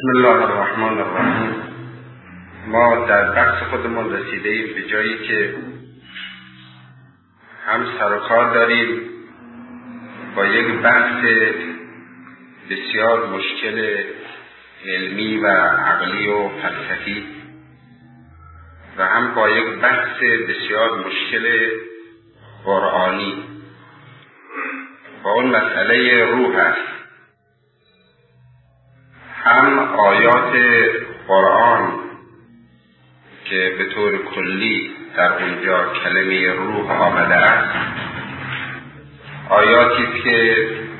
بسم الله الرحمن الرحیم. ما در بحث خودمون رسیدیم به جایی که هم سر و کار داریم با یک بحث بسیار مشکل علمی و عقلی و فلسفی و هم با یک بحث بسیار مشکل قرآنی و اون مسئله روح است. هم آیات قرآن که به طور کلی در اونجا کلمه روح آمده است، آیاتی که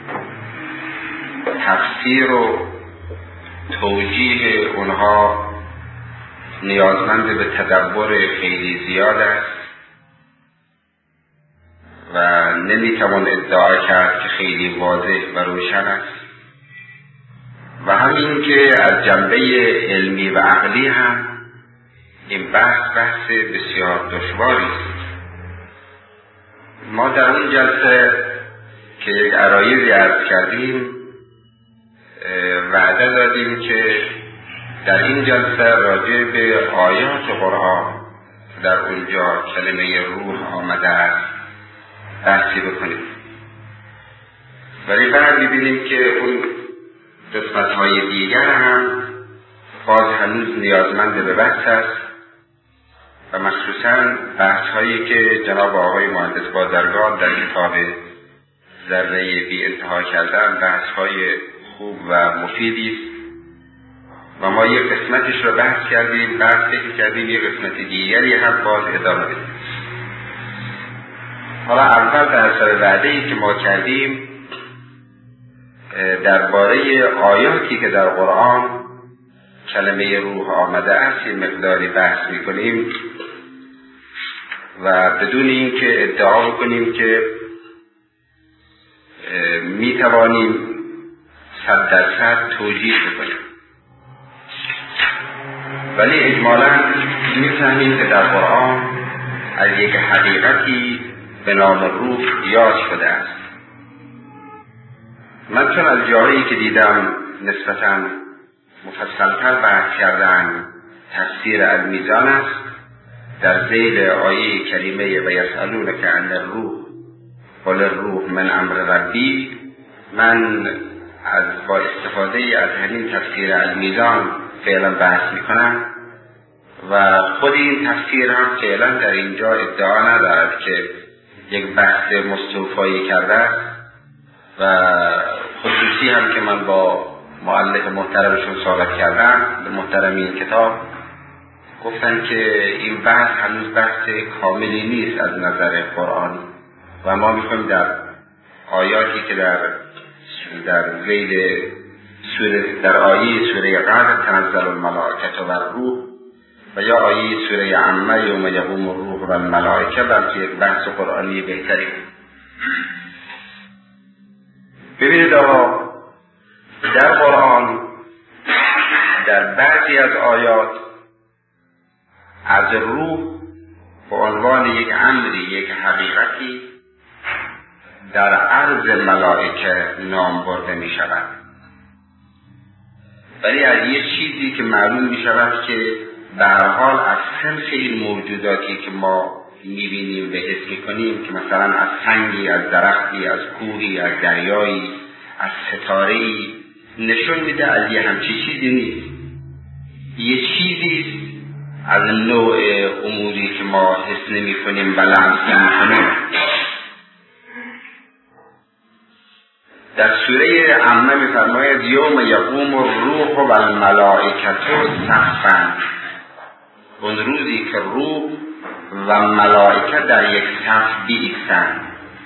تفسیر و توجیه اونها نیازمند به تدبر خیلی زیاد است و نمیتوان ادعا کرد که خیلی واضح و روشن است. و همین که از جنبه علمی و عقلی هم این بحث بسیار دشواری است. ما در اون جلسه که یک عرایضی عرض کردیم وعده دادیم که در این جلسه راجع به آیات قرآن در اونجا کلمه روح آمده است بحثی بکنیم، ولی بعد می‌بینیم که اون قسمت‌های دیگر هم باز هنوز نیازمند به بحث است و مخصوصاً بحث‌هایی که جناب آقای مهندس بازرگان در کتاب ذره بی انتها کردن بحث‌های خوب و مفیدی است و ما یک قسمتش رو بحث کردیم، بعد فکر کردیم یک قسمت دیگری هم باز ادامه بدیم. حالا اول در اثر وعده‌ای که ما کردیم درباره آیاتی که در قرآن کلمه روح آمده است یه مقداری بحث می‌کنیم و بدون این که ادعا بکنیم که می‌توانیم 100% توجیه بکنیم، ولی اجمالاً می‌فهمیم که در قرآن از یک حقیقتی به نام روح یاد شده است. من چون از جاهایی که دیدم نسبتاً مفصل‌تر بحث کردن تفسیر المیزان است، در ذیل آیه کریمه و یسألونک عن الروح قل الروح من امر ربی، من با استفاده از همین تفسیر المیزان فعلا بحث میکنم و خود این تفسیر هم فعلا در اینجا ادعا ندارد که یک بحث مستوفایی کرده و خصوصی هم که من با مؤلف محترمشون صحبت کردم، به محترم این کتاب گفتن که این بحث هنوز بحث کاملی نیست از نظر قرآنی و ما میخوایم در آیاتی که در ذیل سوره، در آیه سوره قدر تنزل الملائکه و الروح و یا آیه سوره عمه یوم یقوم الروح و الملائکه، بلکه یک بحث قرآنی بهتری. ببینید آقا، در قرآن در بعضی از آیات از روح به عنوان یک امری، یک حقیقتی در عرض ملائکه نام برده می شود، ولی از یک چیزی که معلوم می شود که به هر حال از صنف این موجوداتی که ما می بینیم و حس می کنیم که مثلا از سنگی، از درختی، از کوهی، از دریایی، از ستاره‌ای نشون میده از یه همچی چیزی نیست، یه چیزی از نوع اموری که ما حس نمی کنیم و لمس نمی کنیم. در سوره عمه می فرماید یوم یقوم الروح و الملائکه صفا، اون روزی که روح و ملائکه در یک صف بیستند.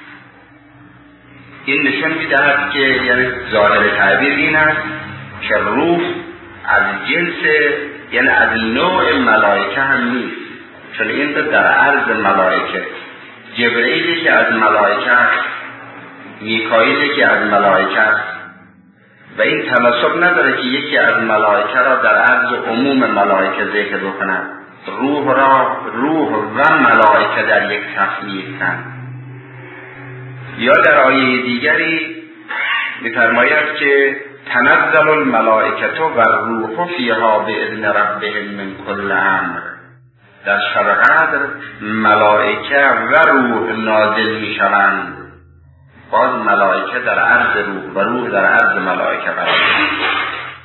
این نشون می‌دهد که یعنی ظاهر تعبیر این است که روح از جنس، یعنی از نوع ملائکه هم نیست، چون این در عرض ملائکه، جبرئیلی که از ملائکه است، میکائیلی که از ملائکه است و این تناسب نداره که یکی از ملائکه را در عرض عموم ملائکه ذکر بکنند. روح و ملائکه در یک صف نیستند. یا در آیه دیگری می‌فرماید که تنزل الملائکه و الروح الروح فیها باذن ربهم من کل امر. در شب قدر ملائکه و روح نازل می شوند. باز ملائکه در عرض روح و روح در عرض ملائکه قرار دارند.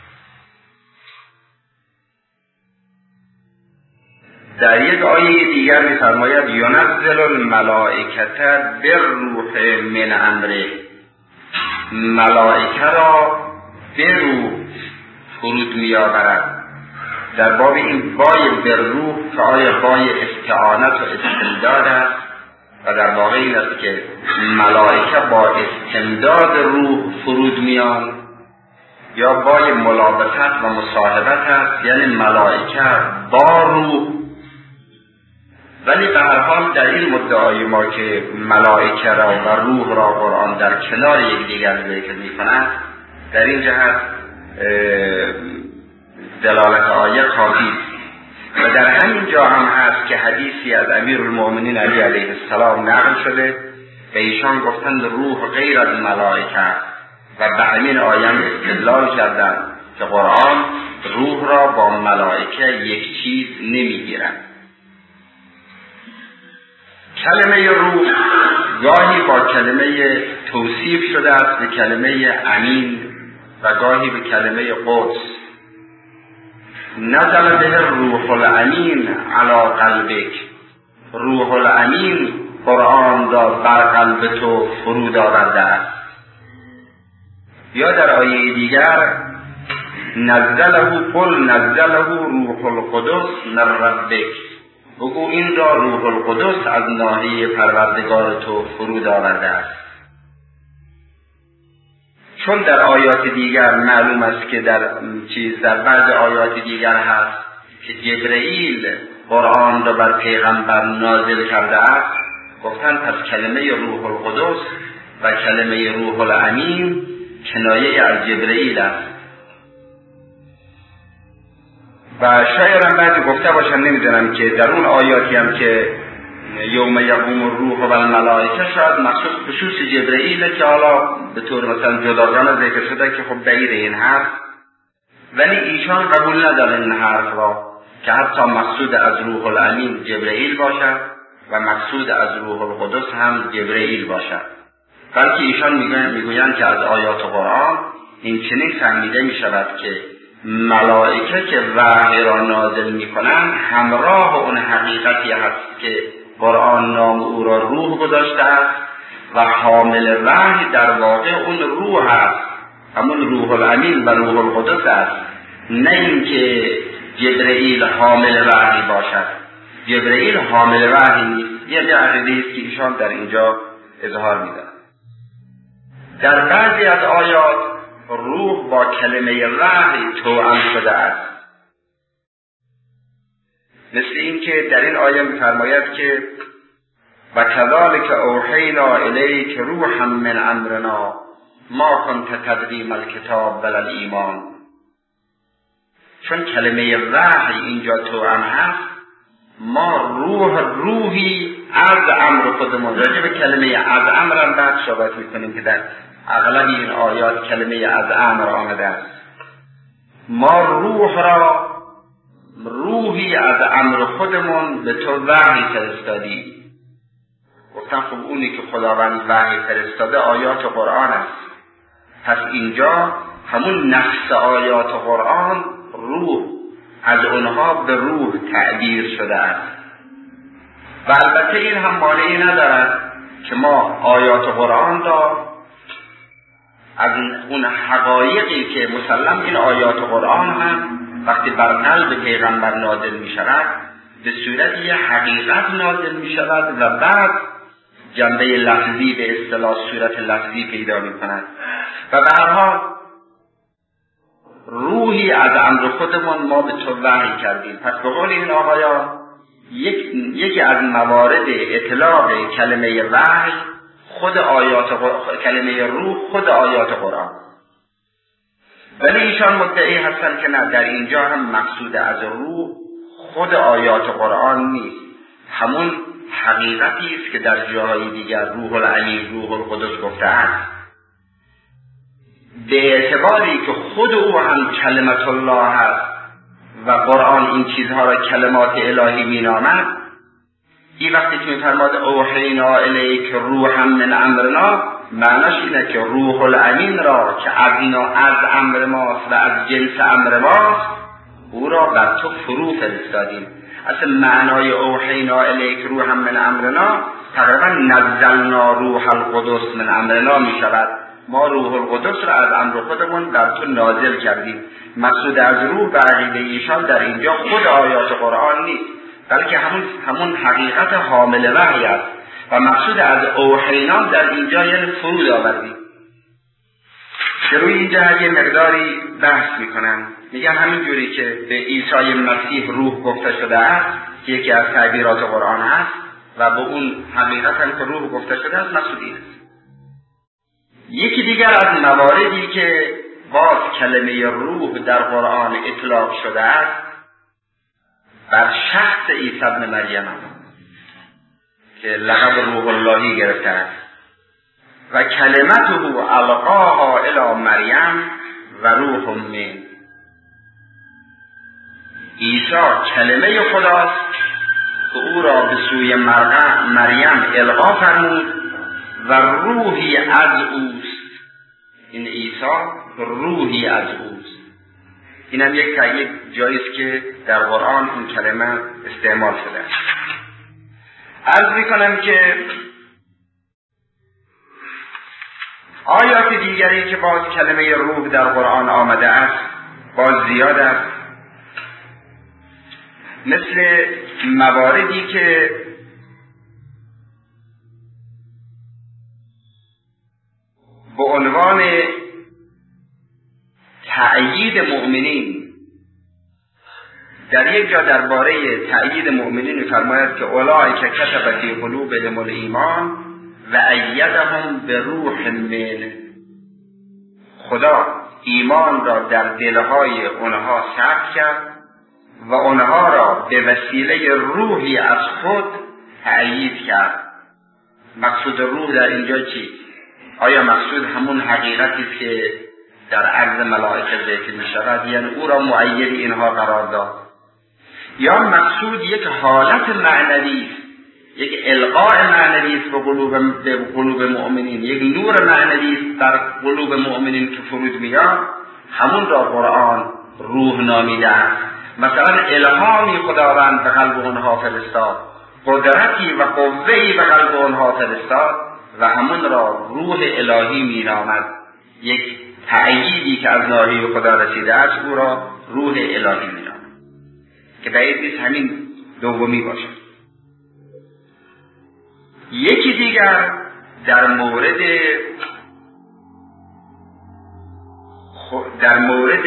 در یک آیه دیگر می فرماید ینزل الملائکه بالروح من امره. ملائکه را به روح فرود می آورد. در باب این بای بالروح که آیا بای استعانت و استمداد است و در واقع این است که ملائکه با استمداد روح فرود میان، یا بای ملابست و مصاحبت است یعنی ملائکه با روح. ولی به هر حال در این مدعای ما که ملائکه را و روح را قرآن در کنار یکدیگر ذکر می‌کند، در این جهت دلالت آیه کافی و در همین جا هم هست که حدیثی از امیرالمؤمنین علی علیه السلام نقل شده و ایشان گفتند روح غیر از ملائکه و به همین آیه استدلال کردند که قرآن روح را با ملائکه یک چیز نمیگیرد. کلمه روح گاهی با کلمه توصیف شده است به کلمه امین و گاهی به کلمه قدس. نزل به روح الامین علی قلبک. روح الامین قرآن را بر قلب تو فرود آورده است. یا در آیه دیگر قل نزله روح القدس من ربک. بگو این را روح القدس از ناحیه پروردگار تو فرود آورده است. چون در آیات دیگر معلوم است که در بعض آیات دیگر هست که جبرئیل قرآن را بر پیغمبر نازل کرده است، گفتن پس کلمه روح القدس و کلمه روح الامین کنایه از جبرئیل است. و شاید هم بعضی گفته باشن، نمیدونم، که در اون آیاتی هم که یوم یقوم الروح و الملائکه شاید مخصوص خصوص جبرئیل که حالا به طور مثلا جداگانه ذکر شده که خب بعید این حرف، ولی ایشان قبول ندارن این حرف را که حتی مقصود از روح الامین جبرئیل باشد و مقصود از روح القدس هم جبرئیل باشد، بلکه ایشان میگویند که از آیات قرآن این چنین فهمیده می شود که ملائکه که وحی را نازل می کنند همراه اون حقیقتی هست که قرآن نام او را روح گذاشته است و حامل وحی در واقع اون روح است، همون روح الامین و روح القدس است، نه اینکه جبرئیل حامل وحی باشد. جبرئیل حامل وحی نیست. یه عقیده است که ایشان در اینجا اظهار می‌دارند. در بعضی از آیات روح با کلمه وحی توأم شده است، مثل این که در این آیه می‌فرماید که و کذالک اوحینا الیک روحا من امرنا ما کنت تدری ما الکتاب ولا الایمان. چون کلمه وحی اینجا توأم هست، ما روحی از امر خودمون، راجع به کلمه از امر هم بعد صحبت می‌کنیم که در اغلب این آیات کلمه از امر آمده است. ما روح را روحی از امر خودمون به تو وحی فرستادیم. گفتم خب اونی که خداوند وحی فرستاده آیات قرآن است، پس اینجا همون نفس آیات قرآن روح از اونها به روح تعبیر شده است. و البته این هم مانعی ندارد که ما آیات قرآن را از اون حقایقی که مسلم این آیات قرآن هم وقتی بر قلب پیغمبر نازل می شود به صورت یه حقیقت نازل می شود و بعد جنبه لفظی به اصطلاح صورت لفظی پیدا می کند و به هر حال روحی از امر خودمون ما به تو وحی کردیم. پس به قول این آقایان یکی از موارد اطلاق کلمه وحی خود کلمه روح خود آیات قرآن. ولی ایشان مدعی هستند که نه، در اینجا هم مقصود از روح خود آیات قرآن نیست، همون حقیقتی است که در جاهای دیگر روح العلی، روح القدس گفته است. به اعتباری که خود او هم کلمت الله هست و قرآن این چیزها را کلمات الهی مینامد، این وقتی که میفرماد اوحینا الیک روحا من امرنا، معناش اینه که روح الامین را که از امر ماست و از جنس امر ماست، او را بر تو فرو فرستادیم. اصلا معنای اوحینا الیک روحا من امرنا تقریبا نزلنا روح القدس من امرنا می شود. ما روح القدس را از امر خودمون در تو نازل کردیم. مقصود از روح به عقیده ایشان در اینجا خود آیات قرآن نیست، بلکه همون حقیقت حامل وحی است و مقصود از اوحینا در اینجا یعنی فرود آوردیم. که روی این جهت یه مقداری بحث میکنن، میگن همین جوری که به عیسی مسیح روح گفته شده است که یکی از تعبیرات قرآن است و به اون حقیقت هم که روح گفته شده است مقصود این است. یکی دیگر از مواردی که باز کلمه روح در قرآن اطلاق شده است بر شخص عیسی ابن مریم که لقب روح اللهی گرفته است و کلمته القاها الی مریم و روح من. عیسی کلمه خداست که او را به سوی مریم القا فرمود و روحی از اوست. این عیسی روحی از اوست. این هم یک جاییست که در قرآن این کلمه استعمال شده است. عرض میکنم که آیات دیگری که باز کلمه روح در قرآن آمده است باز زیاد است، مثل مواردی که به عنوان تأیید مؤمنین در یک جا درباره تأیید مؤمنین می‌فرماید که اولئک کتب فی قلوبهم الایمان و ایدهم بروح من. خدا ایمان را در دلهای اونها ثبت کرد و اونها را به وسیله روحی از خود تأیید کرد. مقصود روح در اینجا چی؟ آیا مقصود همون حقیقتی که در عرض ملائکه ذکر می شود یعنی او را مؤید اینها قرار داد، یا مقصود یک حالت معنوی است، یک القاء معنوی است به قلوب مؤمنین، یک نور معنوی است در قلوب مؤمنین که فرود میاد، همون را قرآن روح نامیده است. مثلا الهامی خداوند به قلب اونها فرستاد، قدرتی و قوه‌ای به قلب اونها فرستاد و همون را روح الهی مینامد. یک تأییدی که از ناحیه خدا رسیده است او را روح الهی مینامد که بعید نیست همین دومی باشد. یکی دیگر در مورد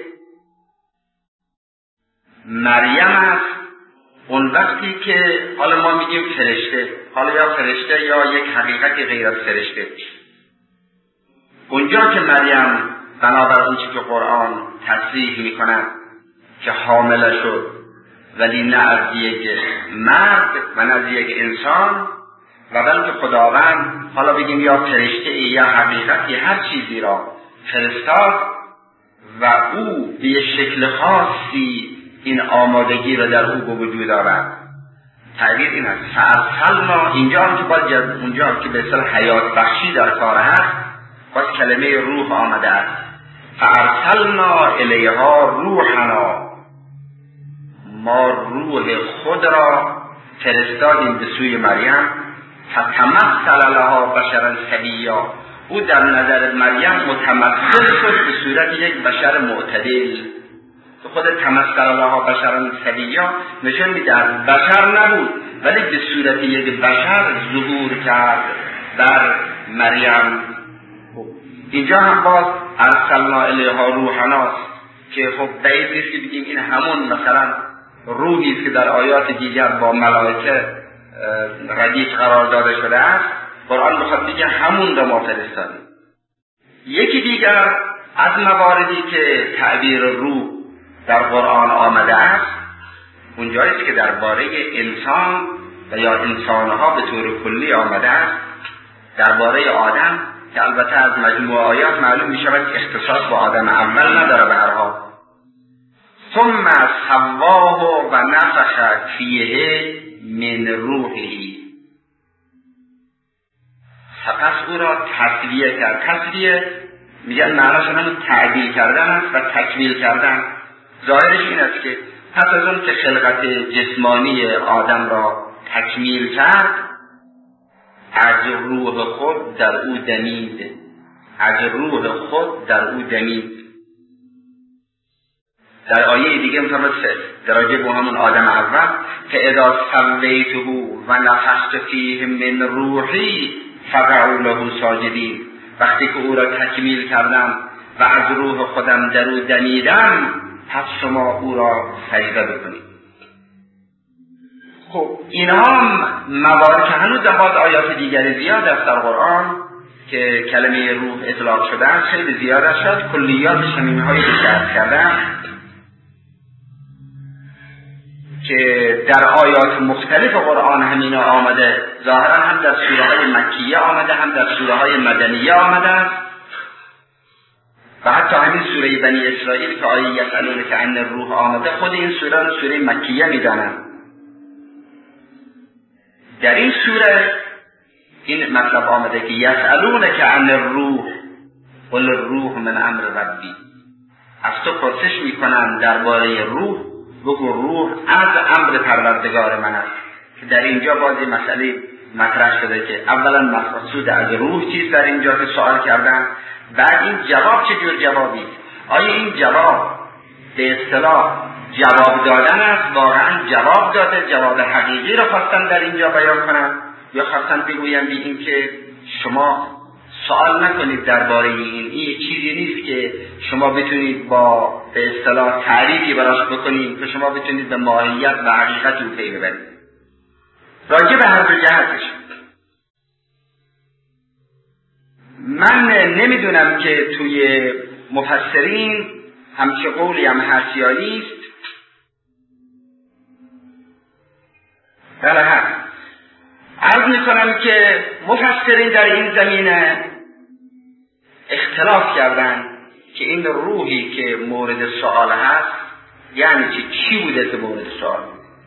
مریم است. اون وقتی که حالا ما میگیم فرشته، حالا یا فرشته یا یک حقیقتی غیر از فرشته، اونجا که مریم بنابر اون چیزی که قرآن تصریح میکند که حامله شد ولی نه از یک مرد و نه از یک انسان و بلکه خداوند حالا بگیم یا فرشته یا حقیقتی هر چیزی را فرستاد و او به شکل خاصی این آمادگی را در او به وجود آورد. تعبیر این است فارسلنا، اینجا هم که باز اونجا که به اصطلاح حیات بخشی در کار هست باز کلمه روح آمده است. فارسلنا الیها روحنا، ما روح خود را فرستادیم به سوی مریم. فتمثل لها بشرا سویا، او در نظر مریم متمثل شد به صورت یک بشر معتدل. تو خود تمثل لها بشرا سویا نشون میده بشر نبود ولی به صورت یک بشر ظهور کرد در مریم. اینجا هم باز ارسلنا الیها روحنا که خب بعید نیست که بگیم این همون مثلا روحی است که در آیات دیگر با ملائکه ردیف قرار داده شده است. قرآن میخواد بگه همون را ما فرستادیم. یکی دیگر از مواردی که تعبیر روح در قرآن آمده است اونجاییست که درباره انسان و یا انسانها به طور کلی آمده است. درباره آدم که البته از مجموع آیات معلوم می شود که اختصاص با آدم اول نداره به هر حال. ثم سواه و نفخ فیه من روحه، سپس او را تسویه کرد. تسویه میگن معناش همون تعدیل کردن است و تکمیل کردن. ظاهرش این است که پس از اون که خلقت جسمانی آدم را تکمیل کرد، از روح خود در او دمید. از روح خود در او دمید. در آیه دیگه متوسط در راجع به همون آدم اول که اذا سویته و نفخت فیه من روحی فقعوا له ساجدین، وقتی که او را تکمیل کردم و از روح خودم در او دمیدم، پس شما او را سجده بکنید. خب اینها موارد که هنوز باز آیات دیگری زیاد است در قرآن که کلمه روح اطلاق شده است، خیلی زیاد است. شاید کلیات شمیمه‌های بیشتر کردن که در آیات مختلف قرآن همینا آمده. ظاهرا هم در سوره های مکیه آمده، هم در سوره های مدنیه آمده و حتی همین سوره بنی اسرائیل که آیه یسألونک عن الروح آمده، خود این سوره رو سوره مکیه میدانند. در این سوره این مطلب آمده که یسألونک عن الروح قل الروح من امر ربی، از تو پرسش میکنن درباره روح، بگو روح از امر پروردگار من است. که در اینجا باز این مسئله مطرح شده که اولا مقصود از روح چیست در اینجا که سوال کردن، بعد این جواب چه جور جوابی است. آیا این جواب به اصطلاح جواب دادن است، واقعا جواب داده، جواب حقیقی رو خواستن در اینجا بیان کنن، یا خواستن بگوین بی این که شما سوال نکنید درباره این چیزی نیست که شما بتونید با به اصطلاح تعریفی براش بکنید که شما بتونید به ماهیت و حقیقت او پی ببرید. راجع به هر دو جهتش من نمیدونم که توی مفسرین همچه قولی هم هست یا نیست. بله هست. عرض میکنم که مفسرین در این زمینه اختلاف کردن که این روحی که مورد سوال هست یعنی چی بوده که مورد سوال.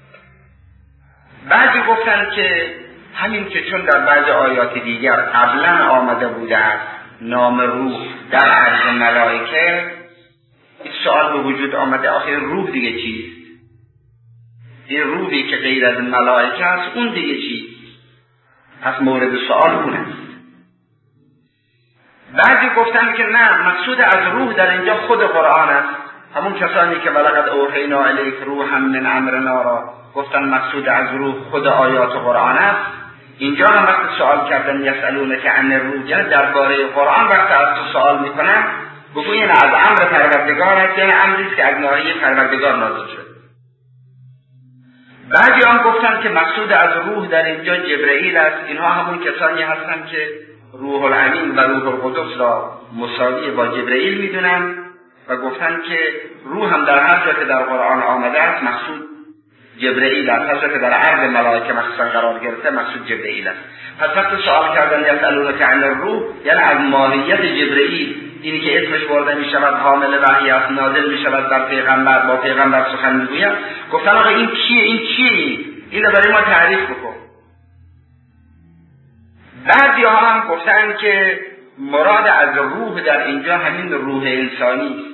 بعضی گفتن که همین که چون در بعض آیات دیگر قبلا آمده بوده است نام روح در عرض ملائکه، این سوال به وجود آمده آخر روح دیگه چیست؟ این روحی که غیر از ملائکه است اون دیگه چیست؟ پس مورد سوال اون است. بعضی گفتن که نه، مقصود از روح در اینجا خود قرآن است. همون کسانی که ولقد اوحینا الیک روحا من امرنا را گفتن مقصود از روح خود آیات قرآن است. اینجا هم وقت سوال کردن یسألونک عن الروح، یعنی درباره قرآن وقت از تو سوال میکنن بگو این از امر پروردگار است، یعنی امری است که از ناحیه پروردگار نازل شد. بعضی هم گفتن که مقصود از روح در اینجا جبرئیل است. اینها همون کسانی هستند که روح الامین و روح القدس را مساوی با جبرئیل میدونن و گفتن که روح هم در هر جا که در قرآن آمده است مقصود جبرئیل است، هر جا که در عرض ملائکه مخصوصا قرار گرفته مقصود جبرئیل است. پس وقتی سوال کردن یسألونک عن الروح یعنی از ماهیت جبرئیل، اینی که اسمش برده می شود حامل وحی است، نازل می شود بر پیغمبر، با پیغمبر سخن می گوید. گفتن آقا این چیه؟ اینو برای ما تعریف بکن. بعضی ها هم گفتن که مراد از روح در اینجا همین روح انسانی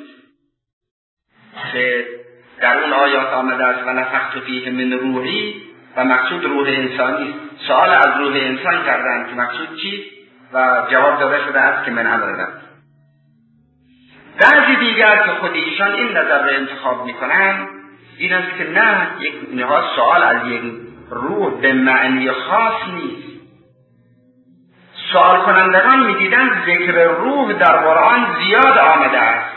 که در اون آیات آمده است و نفخت فیه من روحی و مقصود روح انسانی. سوال از روح انسان کردن که مقصود چی و جواب داده شده است که من امر ربی. بعضی دیگر که خود ایشان این نظر را انتخاب میکنن این است که نه، اینها سوال از یک روح به معنی خاص نیست. سوال کنندگان میدیدن ذکر روح در قرآن زیاد آمده است.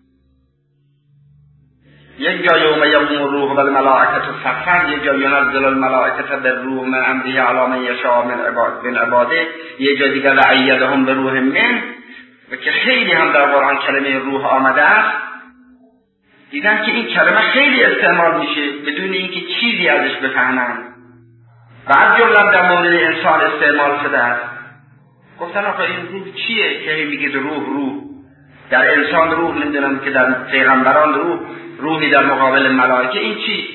یک جا یوم یقوم الروح والملائکة صفا، یک جا ینزل الملائکة بالروح من امره علی من یشاء من عباده، یک جا دیگر وأیدهم بروح منه، و که خیلی هم در قرآن کلمه روح آمده است. دیدن که این کلمه خیلی استعمال میشه بدون اینکه چیزی ازش بفهمن. بعد جمله در مورد انسان استعمال شده است. گفتن آقا این روح چیه که میگید روح در انسان روح، نمیدونم که در پیغمبران روحی در مقابل ملائکه، این چی؟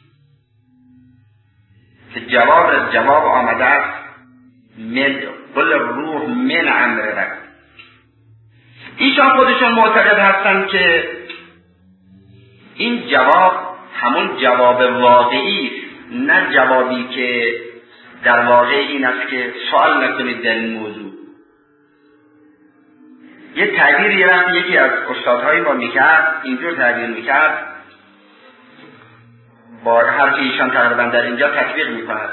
که جواب آمده است من قل روح من امر رب. ایشان خودشون معتقد هستن که این جواب همون جواب واقعی است، نه جوابی که در واقع این است که سوال نکنید در این موضوع. یه تعبیری یکی از استادهای ما میکرد، اینجور تعبیر میکرد، با حرف ایشان تقریبا در اینجا تطبیق میکند.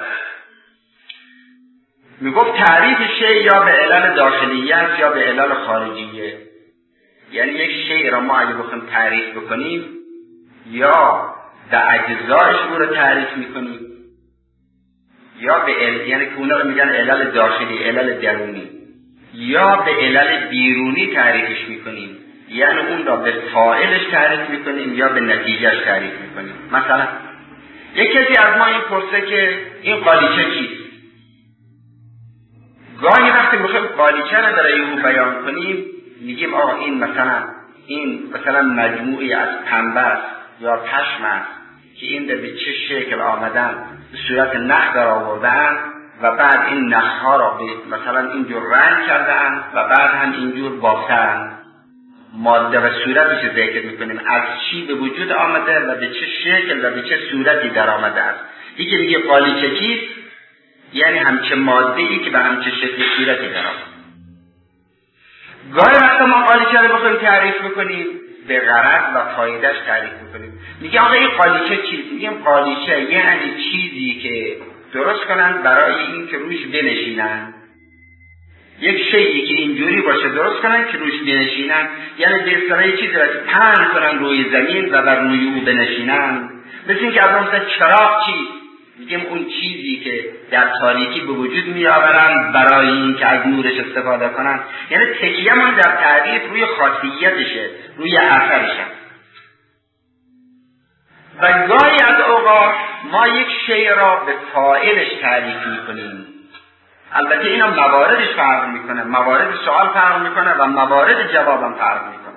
میگفت تعریف شیء یا به علل داخلیه است یا به علل خارجیه. یعنی یک شیء را ما اگه بخوایم تعریف بکنیم یا به اجزایش او را تعریف میکنیم یا به یعنی که اونا رو میگن علل داخلی، علل درونی، یا به علل بیرونی تعریفش میکنیم، یعنی اون را به فاعلش تعریف میکنیم یا به نتیجهش تعریف میکنیم. مثلا یک کسی از ما این پرسه که این قالیچه چیست؟ گاهی وقتی میخوایم قالیچه رو برای او بیان کنیم میگیم آقا این مثلا مجموعی از پنبه است یا پشم است که این به چه شکل آمدن، به صورت نخ در آوردن و بعد این نخها را مثلا اینجور رنگ کردن و بعد هم اینجور بافتن. ماده و صورتش ذکر میکنیم، از چی به وجود آمده و به چه شکل و به چه صورتی در آمده است. یکی میگه قالیچه چیست؟ یعنی همچه ماده ای که به همچه شکل صورتی در آمده. گاهی وقتا ما قالیچه رو بخوایم تعریف بکنیم به غرض و فایدهش تعریف بکنیم، میگه آقا این قالیچه چیست؟ میگیم قالیچه یعنی چیزی که درست کنن برای این که روش بنشینن، یک شیئی که اینجوری باشه درست کنن که روش بنشینن، یعنی به اصطلاح چیزی را که پهن کنن روی زمین و بر روی او بنشینن. مثل این که از مثلا چراغ چیست؟ میگیم اون چیزی که در تاریکی به وجود میآورن برای این که از نورش استفاده کنن. یعنی تکیه من در تعریف روی خاصیتشه، روی اثرشه. و گاهی از اوقات ما یک شیء را به فاعلش تعریف میکنیم. البته اینا مواردش فرق میکنه، موارد سوال فرق میکنه و موارد جواب هم فرق میکنه.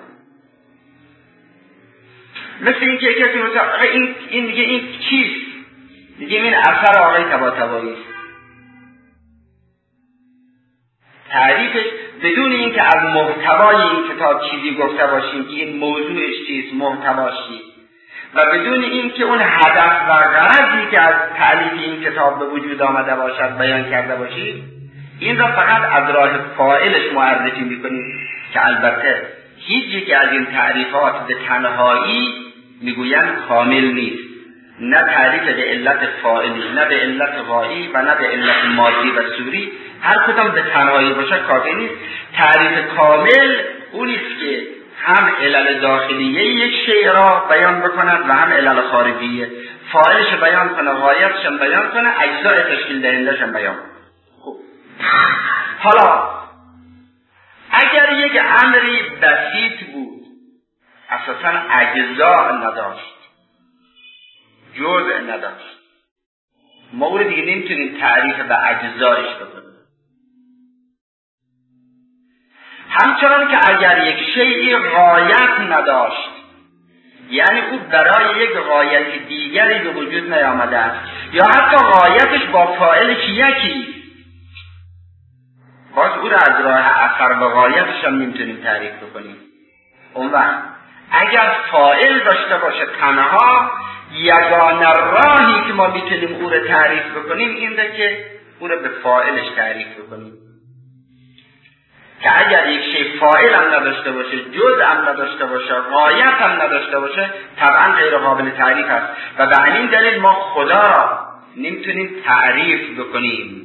مثل این که کسی مثلا این میگه این چیست؟ میگه این اثر آقای طباطبایی است. تعریفش بدون این که از محتوای این کتاب چیزی گفته باشیم که این موضوعش چیست، محتواش چیست، و بدون این که اون هدف و غرضی که از تألیف این کتاب به وجود آمده باشد بیان کرده باشید، این را فقط از راه فاعلش معرفی میکنیم که البته هیچ یک از این تعریفات به تنهایی میگویند کامل نیست. نه تعریف به علت فاعلی، نه به علت غایی و نه به علت مادی و صوری، هر کدام به تنهایی باشه کافی نیست. تعریف کامل اونیست که هم علل داخلیه یک شیء را بیان بکند و هم علل خارجیه، فاعلش بیان کنه، غایتش بیان کنه، اجزای تشکیل دهندش بیان کنه. خب حالا اگر یک امری بسیط بود، اساساً اجزا نداشت، جزء نداشت، ما او رو دیگه نمیتونیم تعریف به اجزایش بکنیم. همچنان که اگر یک شیء غایت نداشت، یعنی او برای یک غایت دیگری به وجود نیامده است یا حتی غایتش با فاعلش یکی، باز او را از راه اثر و غایتش هم نمیتونیم تعریف بکنیم. اون وقت اگر فاعل داشته باشه تنها، یگانه راهی که ما میتونیم او را تعریف بکنیم اینه که او را به فاعلش تعریف بکنیم. که اگر یک شیء فاعل هم نداشته باشه، جزء هم نداشته باشه، غایت هم نداشته باشه، طبعا غیر قابل تعریف است و به همین دلیل ما خدا را نمیتونیم تعریف بکنیم.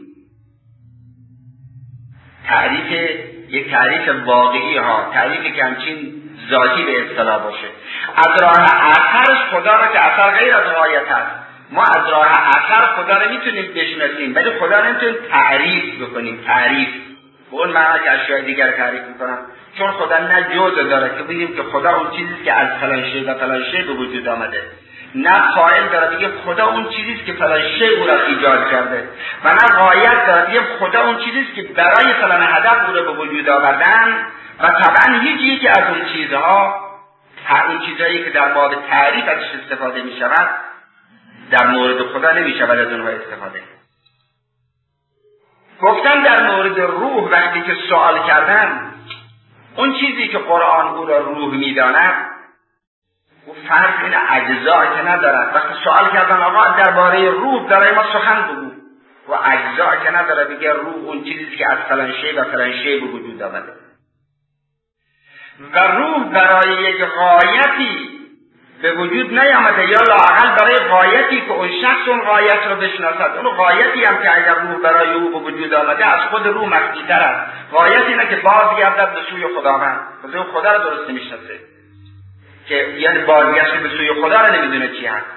یک تعریف واقعی ها، تعریفی که همچین ذاتی به اصطلاح باشه. از راه اثرش خدا را که اثر غیر از غایت هست، ما از راه اثر خدا را میتونیم بشناسیم ولی خدا را نمیتونیم تعریف بکنیم. تعریف به اون معنی که اشیاء دیگر تعریف میکنن، چون خدا نه جزء داره که بگیم که خدا اون چیزی که از فلان شی و فلان شی به وجود آمده، نه فاعل داره بگه خدا اون چیزیست که فلان شی او را ایجاد کرده، و نه غایت داره بگه خدا اون چیزیست که برای فلان هدف او را به وجود آوردن. و طبعا هیچ یکی از اون چیزها، اون چیزهایی که در باب تعریف ازش استفاده می شود، در مورد خدا نمی شود از اونها استفاده. گفتن در مورد روح وقتی که سوال کردن، اون چیزی که قرآن او را روح می داند، او فرق این اجزا که ندارد. وقتی سوال کردن آقا درباره روح برای ما سخن بگو، و اجزا که نداره بگه روح اون چیزی که از فلان شی و فلان شی به وجود آمده. و روح برای یک غایتی به وجود نیامده، یا لااقل برای غایتی که اون شخص اون غایت رو بشناسد. اون غایتی هم که اگر روح برای او به وجود آمده از خود روح مخفی‌تر است. غایت اینه که بازگردد به سوی خداوند، خود خدا رو درست نمی‌شناسه، که یعنی بازگشت به سوی خدا رو نمیدونه چی هست.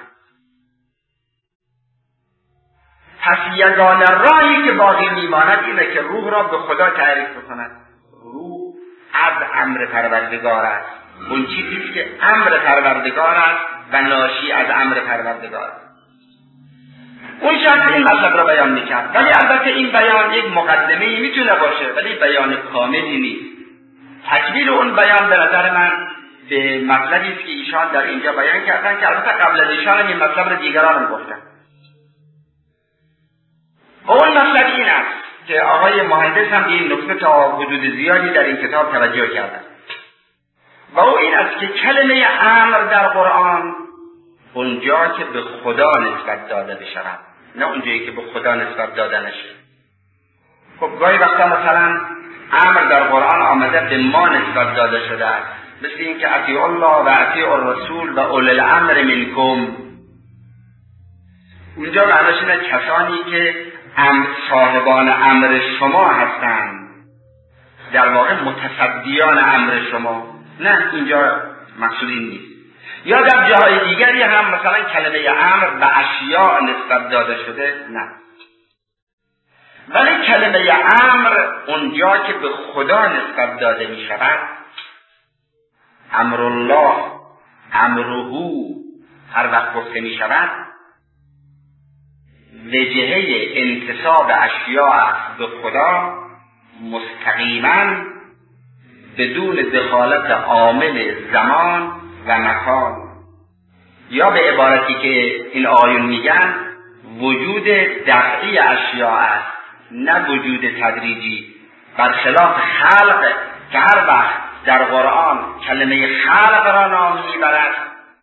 پس یگانه راهی که باقی میماند اینه که روح را به خدا تعریف بکند. روح از امر پروردگار است، اون چیزی که امر پروردگار است و ناشی از امر پروردگار است. اون شخص این مطلب را بیان میکرد، ولی البته این بیان یک مقدمه‌ای میتونه باشه، ولی بیان کاملی نیست. تکمیل اون بیان به نظر من به مطلبی است که ایشان در اینجا بیان کردن، که البته قبل از ایشان این مطلب را دیگران هم گفتن. و اون مطلب این است که آقای مهندس هم به این نکته تا حدود زیادی در این کتاب توجه کردن، و او این است که کلمه امر در قرآن اونجا که به خدا نسبت داده بشود، نه اونجایی که به خدا نسبت داده نشه. خب گاهی وقتا مثلا امر در قرآن آمده به ما نسبت داده شده است، مثل این که اطیعوا الله و اطیعوا الرسول و اولی الامر منکم. اونجا معناش اینه کسانی که صاحبان امر شما هستند، در واقع متصدیان امر شما. نه، اینجا مقصود این نیست. یا در جاهای دیگری هم مثلا کلمه امر به اشیاء نسبت داده شده، نه. ولی کلمه امر اونجا که به خدا نسبت داده می شود، امر الله، امره، هر وقت گفته می شود، وجهه انتساب اشیاء است به خدا مستقیما بدون دخالت عامل زمان و مکان. یا به عبارتی که این آیون میگن وجود دفعی اشیاء است، نه وجود تدریجی، برخلاف خلق که هر وقت در قرآن کلمه خلق را نام میبرد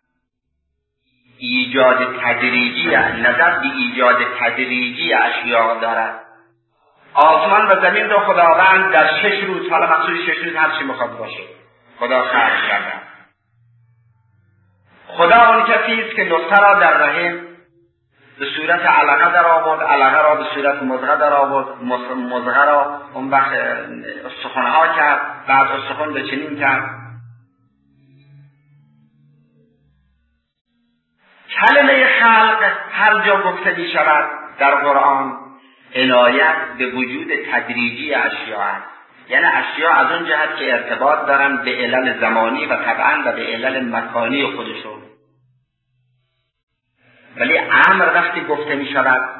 ایجاد تدریجی، نظر به ایجاد تدریجی اشیاء دارد. آسمان و زمین را خداوند در 6 روز، حالا مقصود 6 روز هر چی میخواد باشه، خدا خلق کرده. خدا اون کسی است که نطفه را در رحم به صورت علقه در آورد، علقه را به صورت مضغه در آورد، مضغه را اون وقت استخوان‌ها کرد، بعد استخوان به چنین کرد. کلمه خلق هر جا گفته می شود در قرآن عنایت به وجود تدریجی اشیاء است، یعنی اشیاء از اون جهت که ارتباط دارن به علل زمانی و طبعا و به علل مکانی خودشون. ولی امر وقتی گفته می شود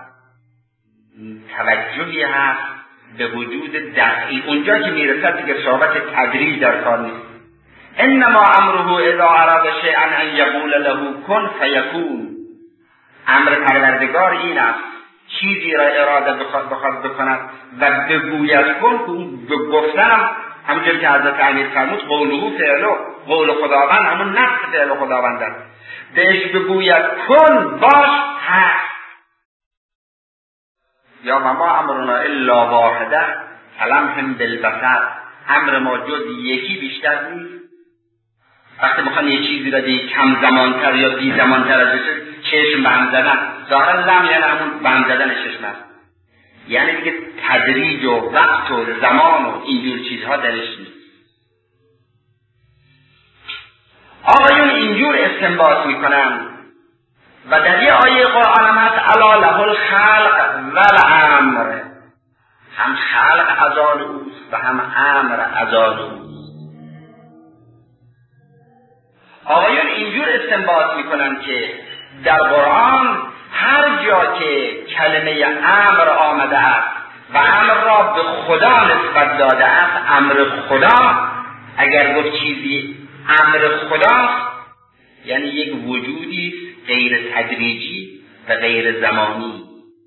توجهی هست به وجود دفعی، اونجا که می رسد که صحبت تدریج در کار نیست. انما امره اذا اراد شیئا ان یقول له کن فیکون. امر پروردگار این است چیزی را اراده بخواد بکند و بگوید کن، که گفتن همونجور که حضرت امیر فرمود قوله فعله، قول خداوند همون نفس فعل خداوند است. بهش بگوید کن باش هست. یا و ما امرنا الا واحده کلمح بالبصر. امر ما جز یکی بیشتر نیست. وقتی بخوان یه چیزی را دیگه کم زمانتر یا بی زمانتر از چشم به هم زدن، ظاهرا لم یعنی همون به هم زدن چشم است، یعنی دیگه تدریج و وقت و زمان و اینجور چیزها درش نیست. آقایون اینجور استنباط میکنن و در یه آیه قرآن هم هست الا له الخلق و الامر، هم خلق از آن اوست و هم امر از آن اوست. آقایون اینجور استنباط میکنن که در قرآن هر جا که کلمه امر آمده است و امر را به خدا نسبت داده است، امر خدا، اگر گفت چیزی امر خداست یعنی یک وجودی غیر تدریجی و غیر زمانی،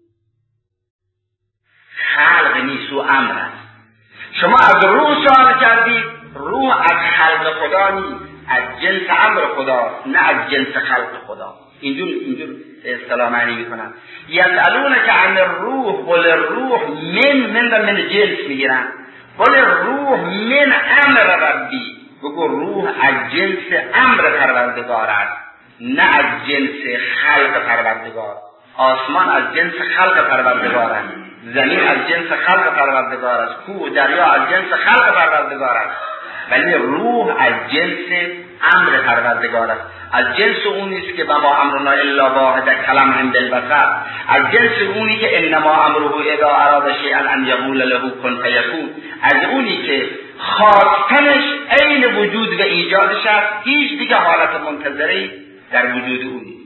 خلق نیست و امر است. شما از روح سوال کردید، روح از خلق خدا نیست، از جنس امر خدا، نه از جنس خلق خدا. اینجور اصطلاح معنی میکنن. یسألونک عن الروح قل الروح من جنس میگیرن. قل الروح من امر ربی، بگو روح از جنس امر پروردگار است، نه از جنس خلق پروردگار. آسمان از جنس خلق پروردگار است، زمین از جنس خلق پروردگار است، کوه دریا از جنس خلق پروردگار است، ولی روح از جنس امر پروردگار است. از جنس اونی است که ما امرنا الا واحد کلمه بالبصر، از جنس اونی که انما امره اذا اراد شیئا ان یقول له کن فیکون، از اونی که خواستنش عین وجود و ایجادش است، هیچ دیگه حالت منتظری در وجود او نیست.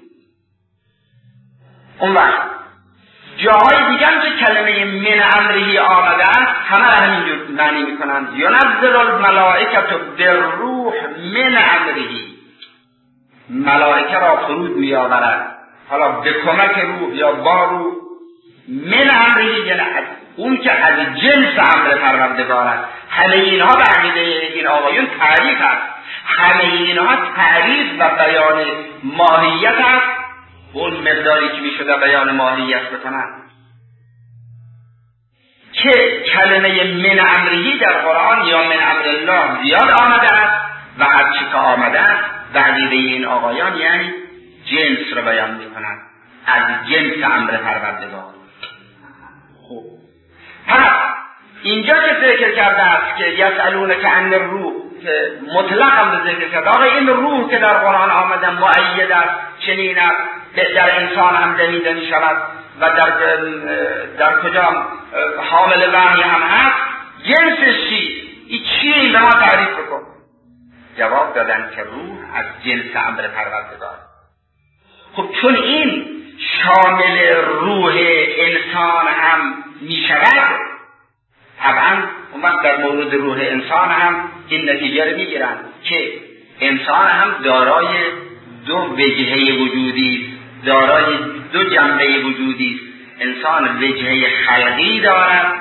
اون وقت جاهای دیگه هم که کلمه من امره آمده است همه را همینجور معنی میکنند. ینزل الملائکه بالروح من امره، ملائکه را فرود میآورد، حالا به کمک روح یا با روح. من امره یعنی اون که از جنس امر پروردگار است. همه اینها به عقیده این آقایون تعریف است، همه اینها تعریف و بیان ماهیت است، اون مقداری که میشده بیان ماهیت بکنن. که کلمه من امره در قرآن یا من امر الله زیاد آمده است و هر چی که آمده است به عقیده این آقایان یعنی جنس رو بیان میکنند، از جنس امر پروردگار. خوب، پس اینجا که ذکر کرده است که یسألونک عن الروح، که مطلق هم به ذکر کرده، آقا این روح که در قرآن آمده مؤید است، چنین است، در انسان هم دمیده می شود و در کجا حامل وحی هم هست، جنسش چیست؟ این چیه؟ این به ما تعریف بکن. جواب دادن که روح از جنس امر پروردگار. خب چون این شامل روح انسان هم می شود، طبعا اون وقت در مورد روح انسان هم این نتیجه رو می گیرن که انسان هم دارای دو وجهه وجودی، دارای دو جنبه وجودی. انسان وجهه خلقی دارد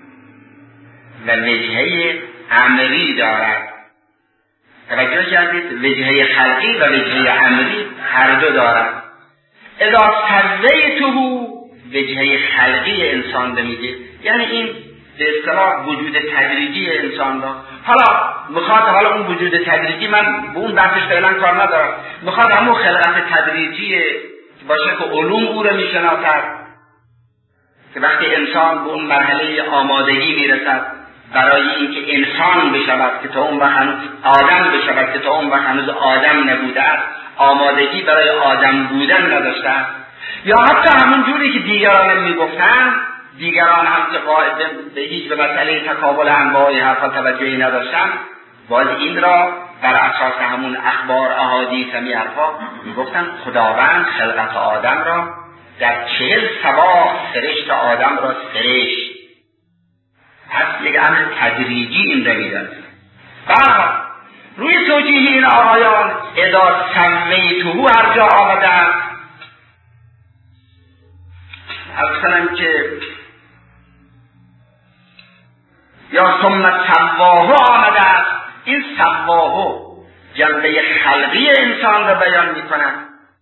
و وجهه امری دارد. توجه کردید؟ وجهه خلقی و وجهه امری هر دو دارد. اذا سویته وجهه خلقی انسان میگه، یعنی این به اصطلاح وجود تدریجی انسان را. حالا اون وجود تدریجی، من به اون بحثش فعلا کار ندارم، میخواد همون خلقت تدریجی باشه که علوم او را میشناسد، که وقتی انسان به اون مرحله آمادگی میرسد برای اینکه انسان بشود که تا اون وقت هنوز آدم بشود که تا اون وقت هنوز آدم نبوده است، آمادگی برای آدم بودن نداشته است، یا حتی همون جوری که دیگران میگفتن، دیگران هم که قائد به هیچ به مسئله تکامل انواع حرفا توجهی نداشتن، باز این را بر اساس همون اخبار احادیث همی حرفا میگفتن خداوند خلقت آدم را در 40 صباح سرشت آدم را سرشت. پس یک امر تدریجی این را میدن. برها روی توجیه این آقایان اذا سمیته هر جا آمده است، از کنم که یا ثم سواه آمده است، این سواه جنبه خلقی انسان را بیان می کند،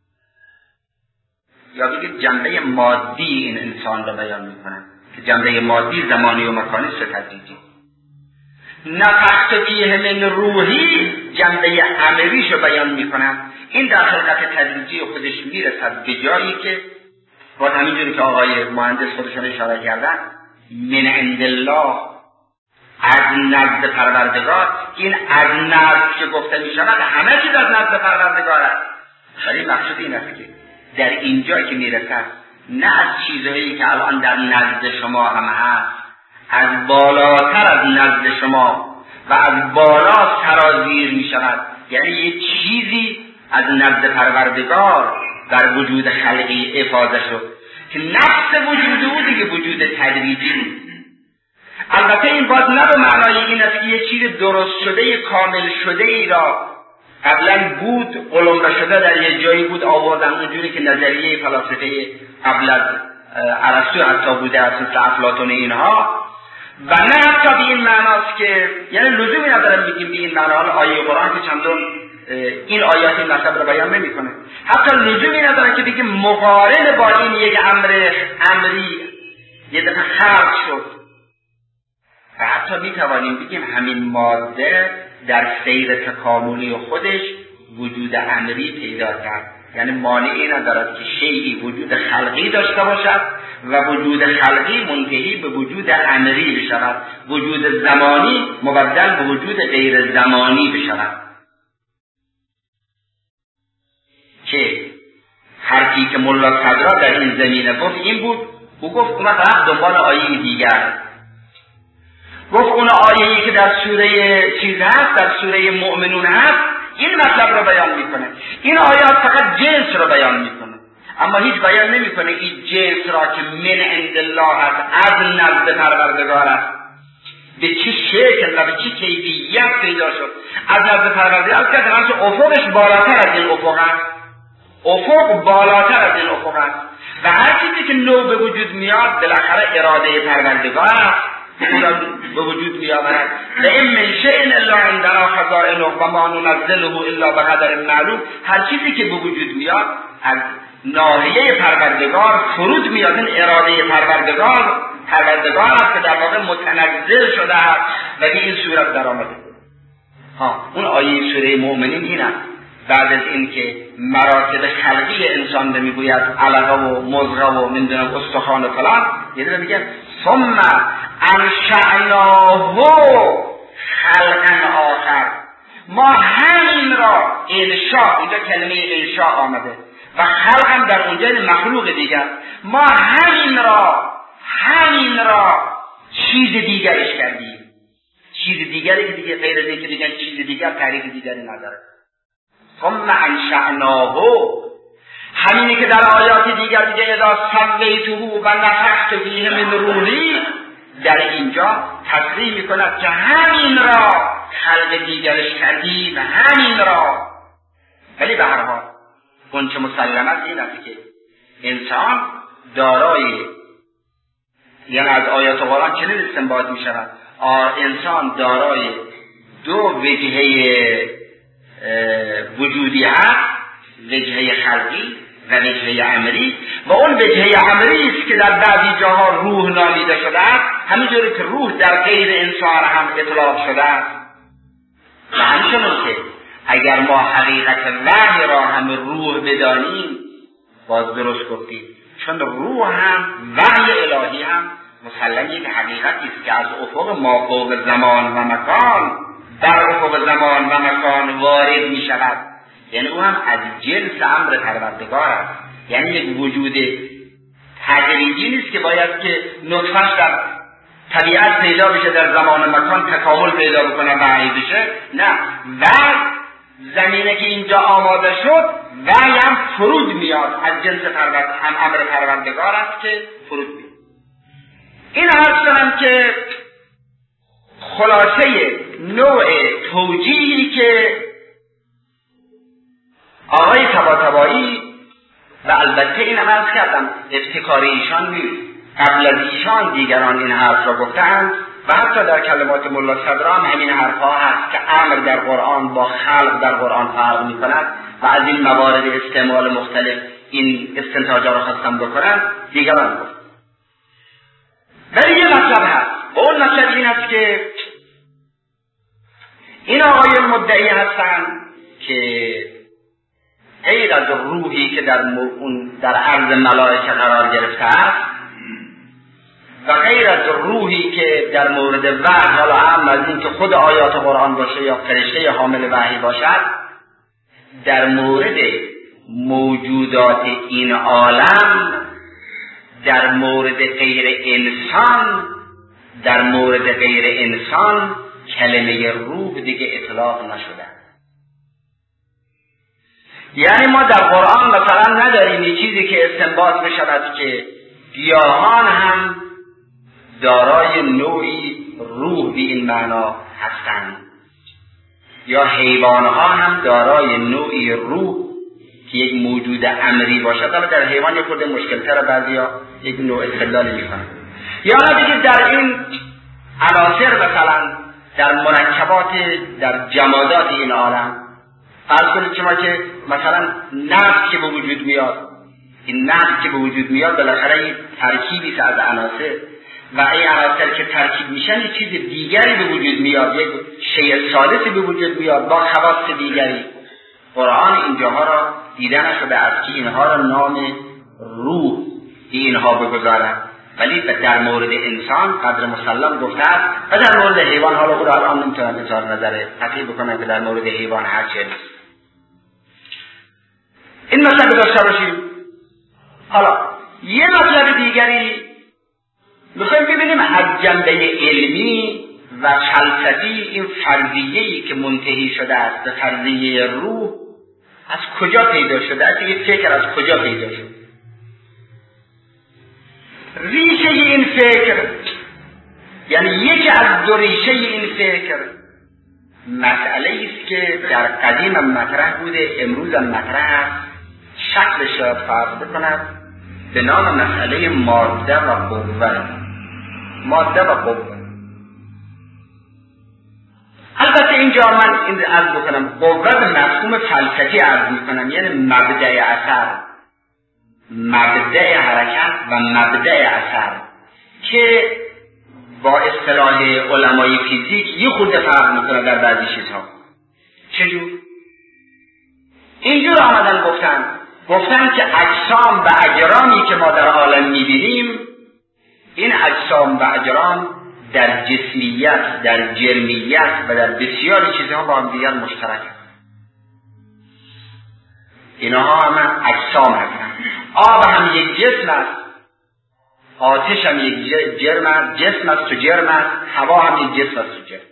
یا بگید جنبه مادی این انسان را بیان می کند، که جنبه مادی زمانی و مکانی تدریجی. نفخت فیه من روحی جنبه امریش را بیان می کند. این در خلقت تدریجی خودش می رسد به جایی که باید همینجوری که آقای مهندس خودشون اشاره کردن، من عند الله، از نزد پروردگار. این از نزد که گفته می شود همه چیز از نزد پروردگار است، ولی مقصود این است که در اینجا که می رسد نه از چیزهایی که الان در نزد شما هم هست، از بالاتر از نزد شما و از بالا سرازیر می شود، یعنی یک چیزی از نزد پروردگار در وجود خلقی افاضه شد که نفس وجود او دیگه وجود تدریجی بود. البته این باز نه به معنای این است که یک چیز درست شده کامل شده ای را قبلا بود قلمبه شده در یک جایی بود آوردن، اونجوری که نظریه فلاسفه قبل از ارسطو حتی بوده است مثل افلاطون اینها، و نه حتی به این معناست که یعنی لزومی ندارم بگیم به این معنا. حالا آیه قرآن که چندان این آیات این مطلب را بیان نمیکنه، حتی لزومی نداره که بگیم مقارن با این یک امری یه دفعه خلق شد. و حتی میتوانیم بگیم همین ماده در سیر تکاملی خودش وجود امری پیدا کرد، یعنی مانعی ندارد که شیئی وجود خلقی داشته باشد و وجود خلقی منتهی به وجود امری بشود، وجود زمانی مبدل به وجود غیر زمانی بشود. که حرفی که ملا صدرا در این زمینه گفت این بود، او گفت اومد رفت دنبال آیه دیگر، گفت اون آیه‌ای که در سوره چیز هست، در سوره مؤمنون هست، این مطلب رو بیان میکنه. این آیات فقط جنس رو بیان میکنه، اما هیچ بیان نمیکنه این جنس را که من عند الله است، از نزد پروردگار است، به چه شکل و به چه کیفیت پیدا شد. از نزد پروردگار است که درنچه افقش بالاتر از این افق است، افق بالاتر از این افق است و هر چیزی که نو به وجود میاد بالاخره اراده پروردگار است به وجود میآورد. و این من شیء الا عندنا خزائنه و ما ننزله الا بقدر معلوم. هر چیزی که به وجود میاد از ناحیه پروردگار فرود میاد، این اراده پروردگار است که در واقع متنزل شده است و به این صورت در آمده. اون آیه سوره مؤمنین این است، بعد از اینکه مراتب خلقی انسان رو میگوید، علقه و مضغه و نمیدونم استخوان و فلان، یه دونه میگه ثم انشأناه خلقا آخر. ما همین را انشاء، اینجا کلمه انشاء آمده و خلق هم در اونجا مخلوق دیگر، ما همین را چیز دیگرش کردیم. چیز دیگری که دیگه غیر از اینکه دیگه چیز دیگر تعریف دیگری نداره. ثم انشأناه، همینی که در آیات دیگر دیگه اذا سویته و نفخت فیه من روحی، در اینجا تصریح میکند که همین را خلق دیگرش کردیم، همین را. ولی به هر حال اون چه مسلم است این است که انسان دارای، یعنی از آیات قرآن چنین استنباط می شود، انسان دارای دو وجهه وجودی هست، وجهه خلقی و وجهه امری. و اون وجهه امری است که در بعضی جاها روح نامیده شده است، همینجوری که روح در غیر انسان هم اطلاق شده است. و همچنین که اگر ما حقیقت وحی را هم روح بدانیم، باز درست گفتیم، چون روح هم وحی الهی هم مسلم یک حقیقتی است که از افق ما فوق زمان و مکان در افق زمان و مکان وارد می شود. یعنی او هم از جنس امر پروردگار است، یعنی یک وجود تدریجی نیست که باید که نطفه‌اش در طبیعت پیدا بشه، در زمان و مکان تکامل پیدا بکنه وحی بشه. نه، وحی زمینه که اینجا آماده شد وحی هم فرود میاد، از جنس هم امر پروردگار است که فرود میاد. این عرض کنم که خلاصه نوع توجیهی که آقای طباطبایی، و البته این هم عرض کردم ابتکار ایشان نیست، قبل از ایشان دیگران این حرف را گفتند و حتی در کلمات ملا صدرا هم همین حرفها هست که امر در قرآن با خلق در قرآن فرق می کند و از این موارد استعمال مختلف این استنتاجا را خواستم بکنم، دیگران گفت. ولی یه مطلب هست و اون مطلب این است که این آقایون مدعی هستند که غیر از روحی که در عرض ملائکه قرار گرفته است و غیر از روحی که در مورد وحی، حالا هم از این که خود آیات قرآن باشه یا فرشته حامل وحی باشد، در مورد موجودات این عالم، در مورد غیر انسان کلمه روح دیگه اطلاق نشده. یعنی ما در قرآن مثلا نداریم یه چیزی که استنباط بشود که گیاهان هم دارای نوعی روح به این معنا هستند، یا حیوانها هم دارای نوعی روح که یک موجود امری باشد. حالا در حیوان یک خورده مشکل‌تر، بعضیا یک نوع استدلال می‌کنن. یا دیگه در این عناصر مثلا در مرکبات در جمادات این عالم فرض کنید شما که مثلا نفت که به وجود میاد، این نفت که به وجود میاد بالاخره این ترکیبی از عناصر و این عناصر که ترکیب میشن یک چیز دیگری به وجود میاد، یک شیء ثالثی به وجود میاد با خواص دیگری. قرآن اینجاها را دیده نشده است که اینها را نام روح اینها بگذارد، ولی در مورد انسان قدر مسلم گفته است و در مورد حیوان حالا او را الان نمیتونم اظهار نظر قطعی بکنم که در مورد حیوان هر چه نیست. این مطلب داشته باشیم. حالا یه مطلب دیگری میخوایم ببینیم از جنبه علمی و فلسفی این فرضیه‌ای که منتهی شده است به فرضیه روح از کجا پیدا شده است، این فکر از کجا پیدا شده. ریشه این فکر، یعنی یکی از دو ریشه این فکر مسئله است که در قدیم مطرح بوده، امروز هم مطرح است، شکلش را فرق بکند، به نام مسئله ماده و قوه. ماده و قوه. البته اینجا من این عرض بکنم قوه به مفهوم فلسفی عرض میکنم، یعنی مبدأ اثر، مبدأ حرکت و مبدأ اثر، که با اصطلاح علمای فیزیک یه خورده فرق میکنه در بعضی چیزها. چجور؟ اینجور آمدن گفتن که اجسام و اجرامی که ما در عالم میبینیم، این اجسام و اجرام در جسمیت، در جرمیت و در بسیاری چیزها با هم دیگر مشترک هستند. اینها هم اجسام هستند. آب هم یک جسم است، آتش هم یک جسم است و جرم است، هوا هم یک جسم است و جرم.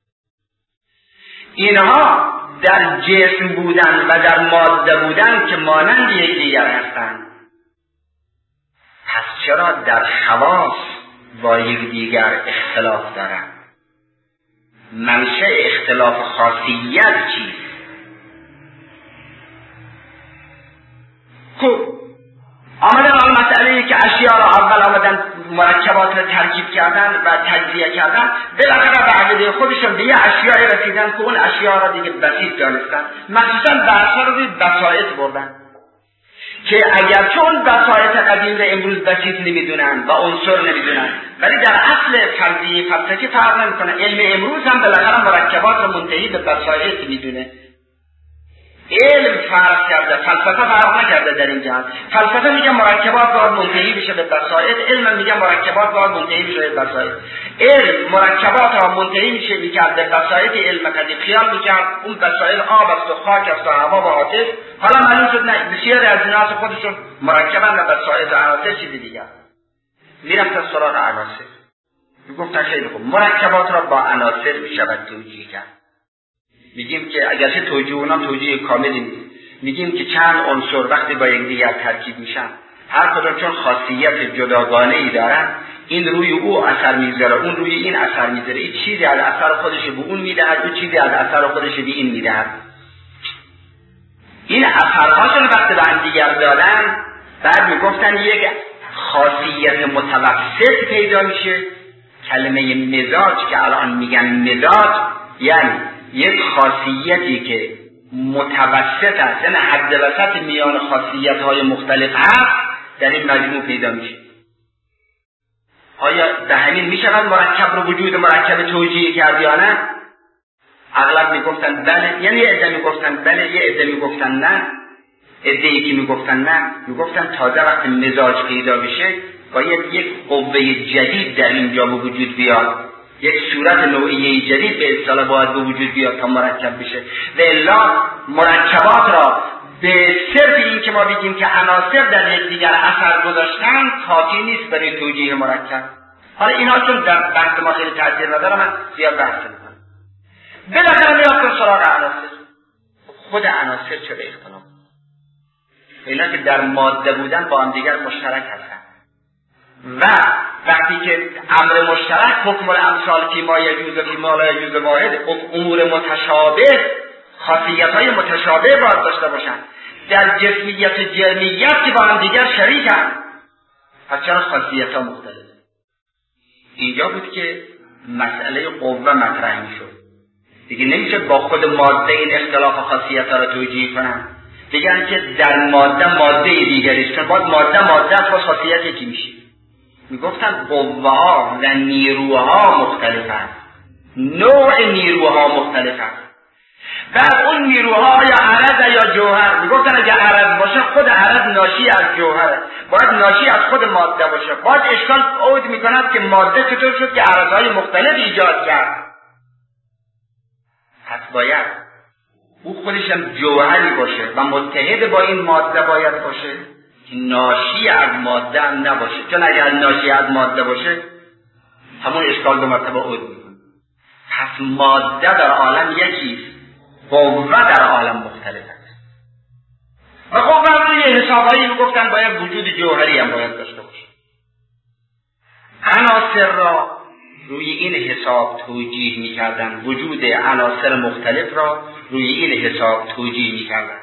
اینها در جسم بودن و در ماده بودن که مانند یکدیگر هستند، پس چرا در خواص با یکدیگر اختلاف دارند؟ منشأ اختلاف خاصیت چیست؟ خب آمدن آن مسئله‌ای که اشیاء را اول آمدن مرکبات را ترکیب کردن و تجزیه کردن، بالاخره به عقیده خودشون به یه اشیاء رسیدن که اون اشیاء را دیگه بسیط دانستن، مخصوصا بحثا رو روی بساط بردن که اگر چون بساط قدیم را امروز بسیط نمیدونن و عنصر نمیدونن، ولی در اصل فرضیه فلسفی فرق نمیکنه. علم امروز هم بالاخره مرکبات را منتهی به بساط میدونه. علم فرق کرده، فلسفه فرق نکرده در این جهت. فلسفه میگه مرکبات باید منتهی بشه به بساط، علم میگه مرکبات باید منتهی بشه به بساط. علم مرکبات را منتهی میشه میکرد به بساط، علم قدیم خیال میکرد اون بساط آب است و خاک است و هوا و آتش، حالا معلوم شد نه، بسیاری از اینها خودشون مرکبن و بساط و عناصر چیزی دیگه. میرفتن سراغ عناصر، میگفتن خیلی خوب مرکبات را با عناصر میشود توجیه کرد. میگیم که اگرچه توجیه اونام توجیه کاملی نیست، میگیم که چند عنصر وقتی با یکدیگر ترکیب میشن، هر کدوم چون خاصیت جداگانه‌ای دارن، این روی او اثر میذاره، اون روی این اثر میذاره، این چیزی از اثر خودش به اون میدهد، اون چیزی از اثر خودش به این میدهد. این اثرهاشون وقتی به هم دیگر دادن، بعد میگفتن یک خاصیت متوسط پیدا میشه. کلمه مزاج که الان میگن مزاج، یعنی یک خاصیتی که متوسط است، یعنی حد وسط میان خاصیت‌های مختلف هست، در این مجموع پیدا میشه. آیا به همین میشود مرکب رو وجود مرکب توجیه کرد یا نه؟ اغلب میگفتن بله، یعنی یه عده میگفتن بله، یه عده میگفتن نه. عده‌ای که میگفتن نه، میگفتن تازه وقتی مزاج پیدا بشه باید یک قوه جدید در اینجا به وجود بیاد، یک صورت نوعی جدید به اصطلاح باید به وجود بیاد تا مرکب بشه. و الا مرکبات را به صرف این که ما بگیم که عناصر در یکدیگر اثر گذاشتن کافی نیست برای توجیه مرکب. حالا اینا چون در بحث ما خیلی تاثیر نداره، من زیاد بحث نمی‌کنم. بالاخره میرفتن سراغ عناصر. خود عناصر چرا اختلاف؟ اینا که در ماده بودن با هم دیگر مشترک هستن و وقتی که امر مشترک حکم الامثال فیما یجوز و فیما لا یجوز واحد، امور متشابه خاصیت‌های متشابه باید داشته باشن. در جسمیت و جرمیت که با هم دیگر شریکن، پس چرا خاصیت‌ها مختلفه؟ اینجا بود که مسئله قوه مطرح میشد. دیگه نمیشه با خود ماده این اختلاف خاصیت‌ها را توجیه کنن، بگن که در ماده دیگری است، چون باید ماده با خاصیت یکی میشه. میگفتن قوه‌ها و نیروها مختلف است، نوع نیروها مختلف است. بعد اون نیروها یا عرض یا جوهر، میگفتن اگر عرض باشه خود عرض ناشی از جوهره، باید ناشی از خود ماده باشه. باید اشکال عود میکند که ماده چطور شد که عرضهای مختلف ایجاد کرد؟ پس باید او خودش هم جوهری باشه و متحد با این ماده باید باشه که ناشی از ماده هم نباشه، چون اگر ناشی از ماده باشه همون اشکال دو مرتبه عود میکنه. پس ماده در عالم یکیست، قوه در عالم مختلف است. و قوه روی حسابایی میگفتن باید وجود جوهری هم باید داشته باشه. عناصر را روی این حساب توجیه میکردن، وجود عناصر مختلف را روی این حساب توجیه میکردن.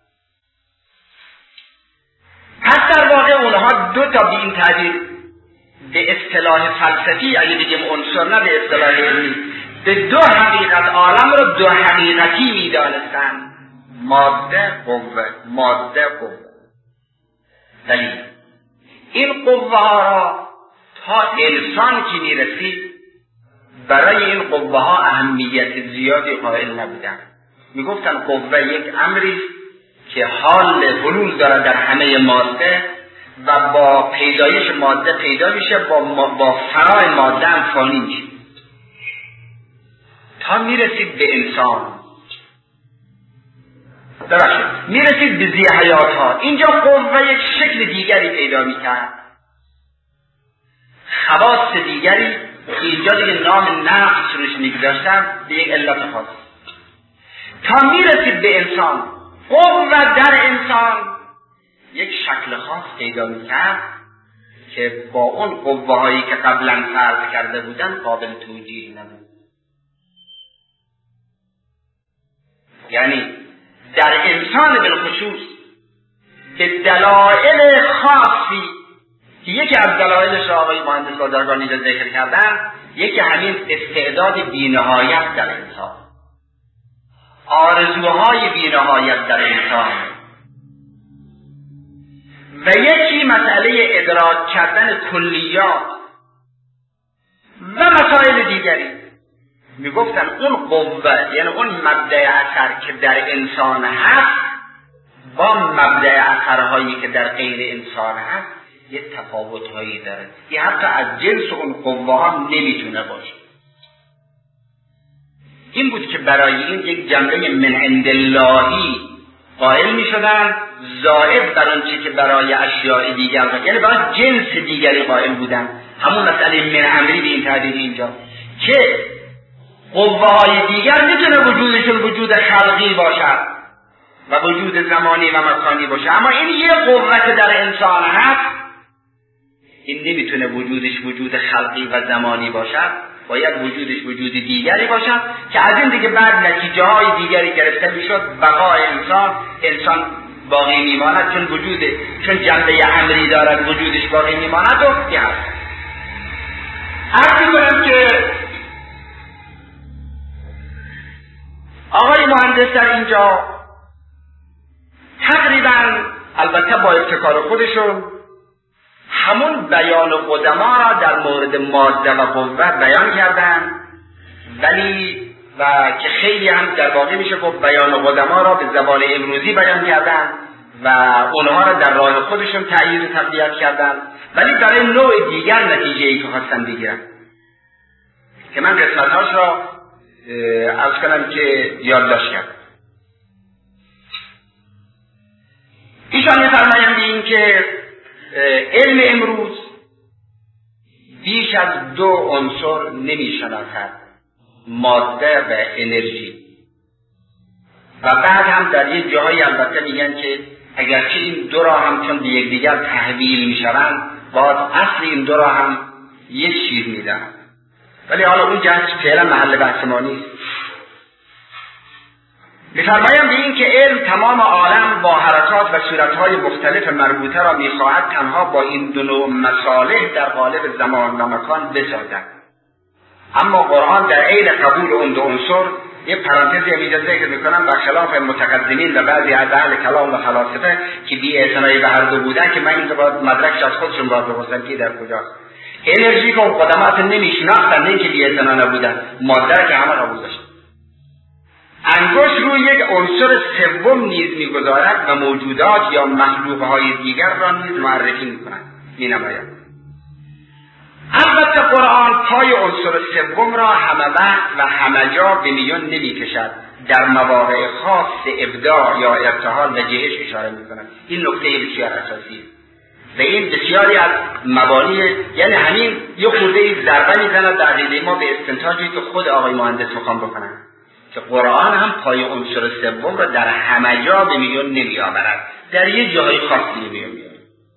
پس در واقع اونها دو تا به این تعبیر به اصطلاح فلسفی، اگه بگیم عنصر نه به اصطلاح علمی، به دو حقیقت عالم را دو حقیقتی می‌دانستند: ماده قوه، ماده قوه. دلیل این قوه ها را تا انسان که می‌رسید برای این قوه ها اهمیت زیادی قائل نبودند. میگفتن قوه یک امری که حال حلول داره در همه ماده و با پیدایش ماده پیدا میشه، با فرای ماده هم فانی میشه تا میرسید به انسان، میرسید به ذی حیات ها. اینجا قوه یک شکل دیگری پیدا میکرد، خواص دیگری که اینجا دیگه نام نقص روش میگذاشتن به یک علت خاص. تا میرسید به انسان، قوه در انسان یک شکل خاص پیدا میکرد که با اون قوه هایی که قبلا فرض کرده بودن قابل توجیه نبود. یعنی در انسان بالخصوص به دلایل خاصی که یکی از دلایلش را آقای مهندس بازرگانی را ذکر کردن، یکی همین استعداد بی‌نهایت در انسان، آرزوهای بی‌نهایت در انسان، و یکی مسئله ادراک کردن کلیات و مسائل دیگری. میگفتن اون قوه، یعنی اون مبدأ اثر که در انسان هست با مبدأ اثرهایی که در غیر انسان هست یه تفاوت‌هایی داره، که حتی از جنس اون قوه ها نمیتونه باشه. این بود که برای این یک جنبه من عند اللهی قائل میشدن، زائد بر اون چی که برای اشیاء دیگر بود، یعنی برای جنس دیگری قائل بودن. همون مسئله من امری به این تعبیر اینجا که قوه های دیگر میتونه وجودشون وجود خلقی باشد و وجود زمانی و مکانی باشه، اما این یه قوه که در انسان هست این نمیتونه وجودش وجود خلقی و زمانی باشد، باید وجودش وجود دیگری باشد که از این دیگه بعد نتیجه های دیگری گرفته میشد. بقای انسان باقی میماند، چون جنبه امری دارد وجودش باقی میماند. و یه هست عرض میکنم که آقای مهندس در اینجا تقریبا، البته با ابتکار خودشون، همون بیان قدما را در مورد ماده و قوه بیان کردن، ولی و که خیلی هم در واقع میشه گفت بیان قدما را به زبان امروزی بیان کردن و اونها را در راه خودشون تأیید و تقویت کردن، ولی برای نوع دیگر نتیجه‌ای که خواستن بگیرن که من قسمت‌هاش را عرض کنم که یادداشت کردم. ایشان می‌فرمایند این که علم امروز بیش از دو عنصر نمی‌شناسد، ماده و انرژی، و بعد هم در یک جاهای البته میگن که اگرچه این دو را هم چون به یکدیگر تحویل میشوند باید اصل این دو را هم یک چیز میدهند، ولی حالا اون جهتش فعلا محل بحث ما نیست. می‌فرمایم به این که علم تمام عالم با حرکات و صورتهای مختلف مربوطه را می‌خواهد تنها با این دو نوع مصالح در قالب زمان و مکان بسازد. اما قرآن در عین قبول اون دو عنصر، یه پرانتزی هم اینجا ذکر می‌کنم، برخلاف متقدمین و بعضی از اهل کلام و فلاسفه که بی‌اعتنایی به هر دو بودن، که من اینجا باید مدرکش از خودشون باید بپرسن که در کجاست. انرژی که قدمات نمی‌شناختن، نه که بی‌اعتنا نبودن، ماده که همه قبول داشت. انگشت روی یک عنصر سوم نیز می‌گذارد و موجودات یا مخلوق‌های دیگر را نیز معرفی می‌کند، می‌نماید. البته قرآن پای عنصر سوم را همه وقت و همه جا به میان نمی‌کشد، در مواقع خاص ابداع یا ارتحال و جهش اشاره می‌کند. این نکته بسیار اساسی است. و این بسیاری از مبانی، یعنی همین یه خورده ضربه می‌زند در عقیده ما به استنتاجی که خود آقای مهندس می‌خوام بکنن، که قرآن هم پای عنصر سوم را در همه جا به میان نمی‌آورد، در یه جای خاصی نمی‌آورد.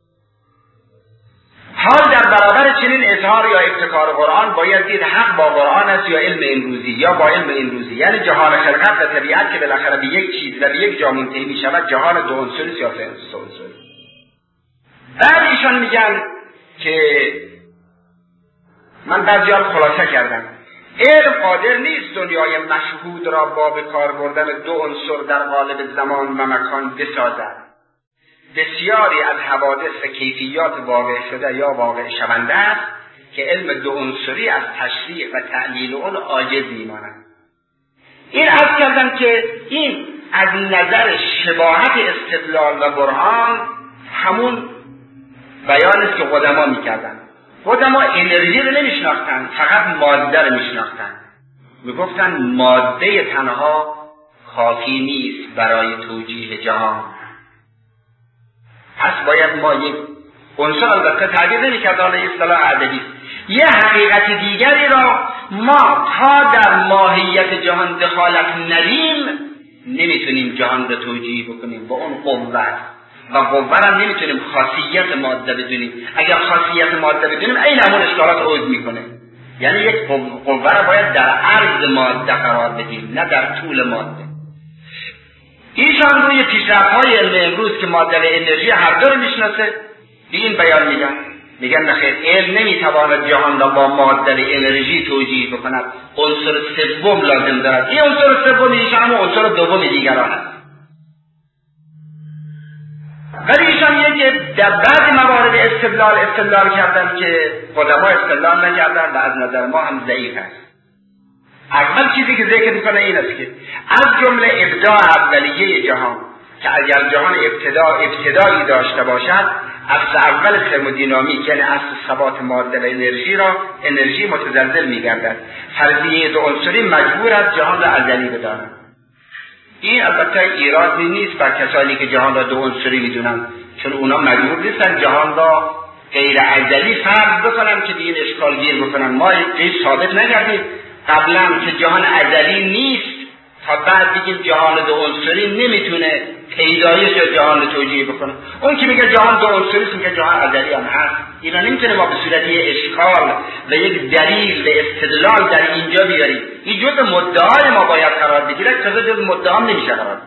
حال در برابر چنین اظهار یا ابتکار قرآن باید دید حق با قرآن است یا علم امروزی یا با علم امروزی، یعنی جهان خلقت و طبیعت که بالاخره به یک چیز و به یک جا منتهی می‌شود، جهان دو عنصری یا سه عنصری. بعد ایشان میگن که من بعضی‌ها خلاصه کردم، علم قادر نیست دنیای مشهود را با به کار بردن دو عنصر در قالب زمان و مکان بسازد. بسیاری از حوادث و کیفیات واقع شده یا واقع شونده است که علم دو عنصری از تشریح و تعلیل اون عاجز میماند. این عرض کردم که این از نظر شباهت استدلال و برهان همون بیان است که قدما میکردن. قدما انرژی رو نمیشناختن، فقط ماده رو میشناختن. میگفتن ماده تنها کافی نیست برای توجیه جهان، پس باید ما یک عنصر، البته تعبیر نمی‌کرد، حالا اصطلاح ادبی، یه حقیقت دیگری را ما تا در ماهیت جهان دخالت ندیم نمیتونیم جهان را توجیه بکنیم با اون قوت، و قوه را نمیتونیم خاصیت ماده بدونیم. اگر خاصیت ماده بدونیم این همون اشکالات عود میکنه، یعنی یک قوه را باید در عرض ماده قرار بدیم نه در طول ماده. ایشان روی پیشرفت‌های علم امروز که ماده و انرژی هر دو رو میشناسه به این بیان میگن نخیر، علم نمیتواند جهان را با ماده و انرژی توجیه بکند، عنصر سوم لازم دارد. این عنصر سوم ایشان هم عنصر دوم دیگران است. ولی ایشان که در بعضی موارد استدلال کردن که قدما استدلال نکردن و از نظر ما هم ضعیف است. اول چیزی که ذکر میکنه این است که از جمله ابداع اولیه جهان، که اگر جهان ابتدایی داشته باشد، اصل اول ترمودینامیک یعنی اصل ثبات ماده و انرژی متزلزل میگردد. فرضیه دو عنصری مجبور است جهان را ازلی بداند. این البته ایرادی نیست بر کسانی که جهان را دو عنصری میدونن، چون اونا مجبور نیستن جهان را غیر ازلی فرض بکنن که به این اشکال گیر بکنن. ما این ثابت نکردیم قبلا که جهان ازلی نیست تا بعد بگیم جهان دو عنصری نمیتونه پیدایش جهان رو توجیه بکنه. اون که میگه جهان دو عنصری است میگه جهان ازلی هم هست. اینا نمیتونه ما به صورت یه اشکال و یک دلیل و استدلال در اینجا بیاریم. این جزء مدعای ما باید قرار بگیره، که جزء مدعا نمیشه قرار.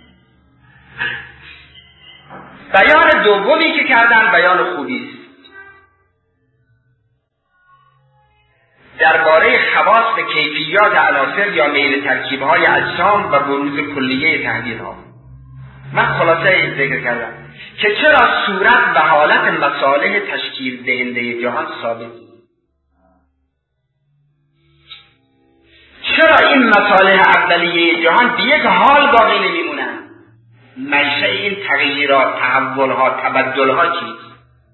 بیان دومی که کردن بیان خوبی است درباره خواص و کیفیات عناصر یا میل ترکیب‌های اجسام و بروز کلیه تحلیل‌ها. من خلاصه ذکر کردم که چرا صورت و حالت مصالح تشکیل دهنده جهان ثابت، چرا این مصالح اولیه جهان به یک حال باقی نمیمونن، منشأ این تغییرات، تحول‌ها، تبدل‌ها چیست؟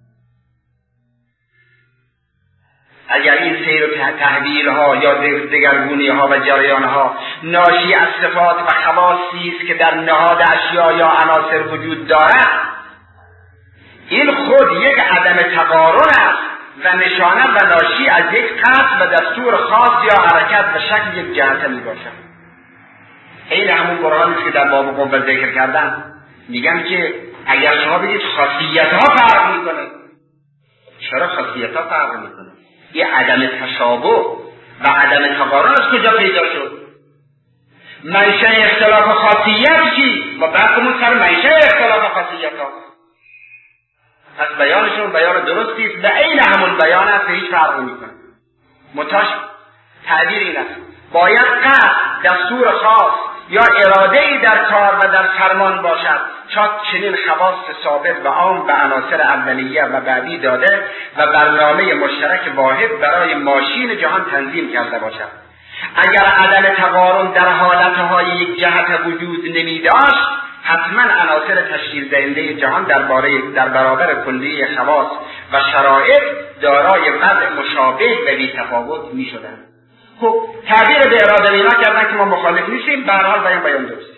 اگر این سیر و تحویل‌ها یا دگرگونی‌ها و جریان‌ها ناشی از صفات و خواصی است که در نهاد اشیا یا عناصر وجود دارد، این خود یک عدم تقارن است و نشانه و ناشی از یک قصد و دستور خاص یا حرکت و شکل یک جهت میباشد. این همون قرآنی است که در باب قوه ذکر کردن، میگن که اگر شما بگید خاصیت‌ها فرق میکنه، چرا خاصیت‌ها فرق میکنه؟ یه عدم تشابه و عدم تقارن از کجا پیدا شد؟ منشأ اختلاف خاصیت چی؟ ما بحثمون سر منشأ اختلاف خاصیت‌ها. پس بیانشون بیان درستی است و عین همون بیان است که هیچ فرقی میکنه. متاش تعبیر این است: باید قصد، دستور خاص یا اراده‌ای در کار و در فرمان باشد تا چنین خواص ثابت و عام به عناصر اولیه و بعدی داده و برنامه مشترک واحد برای ماشین جهان تنظیم کرده باشد. اگر عدم تقارن در حالتهای یک جهت وجود نمی داشت، حتما عناصر تشکیل دهنده جهان در برابر کلیه خواص و شرایط دارای وضع مشابه و بی تفاوت می شدند. خب تعبیر به اراده اینا کردن که ما مخالف نیستیم، به هر حال بیان درست.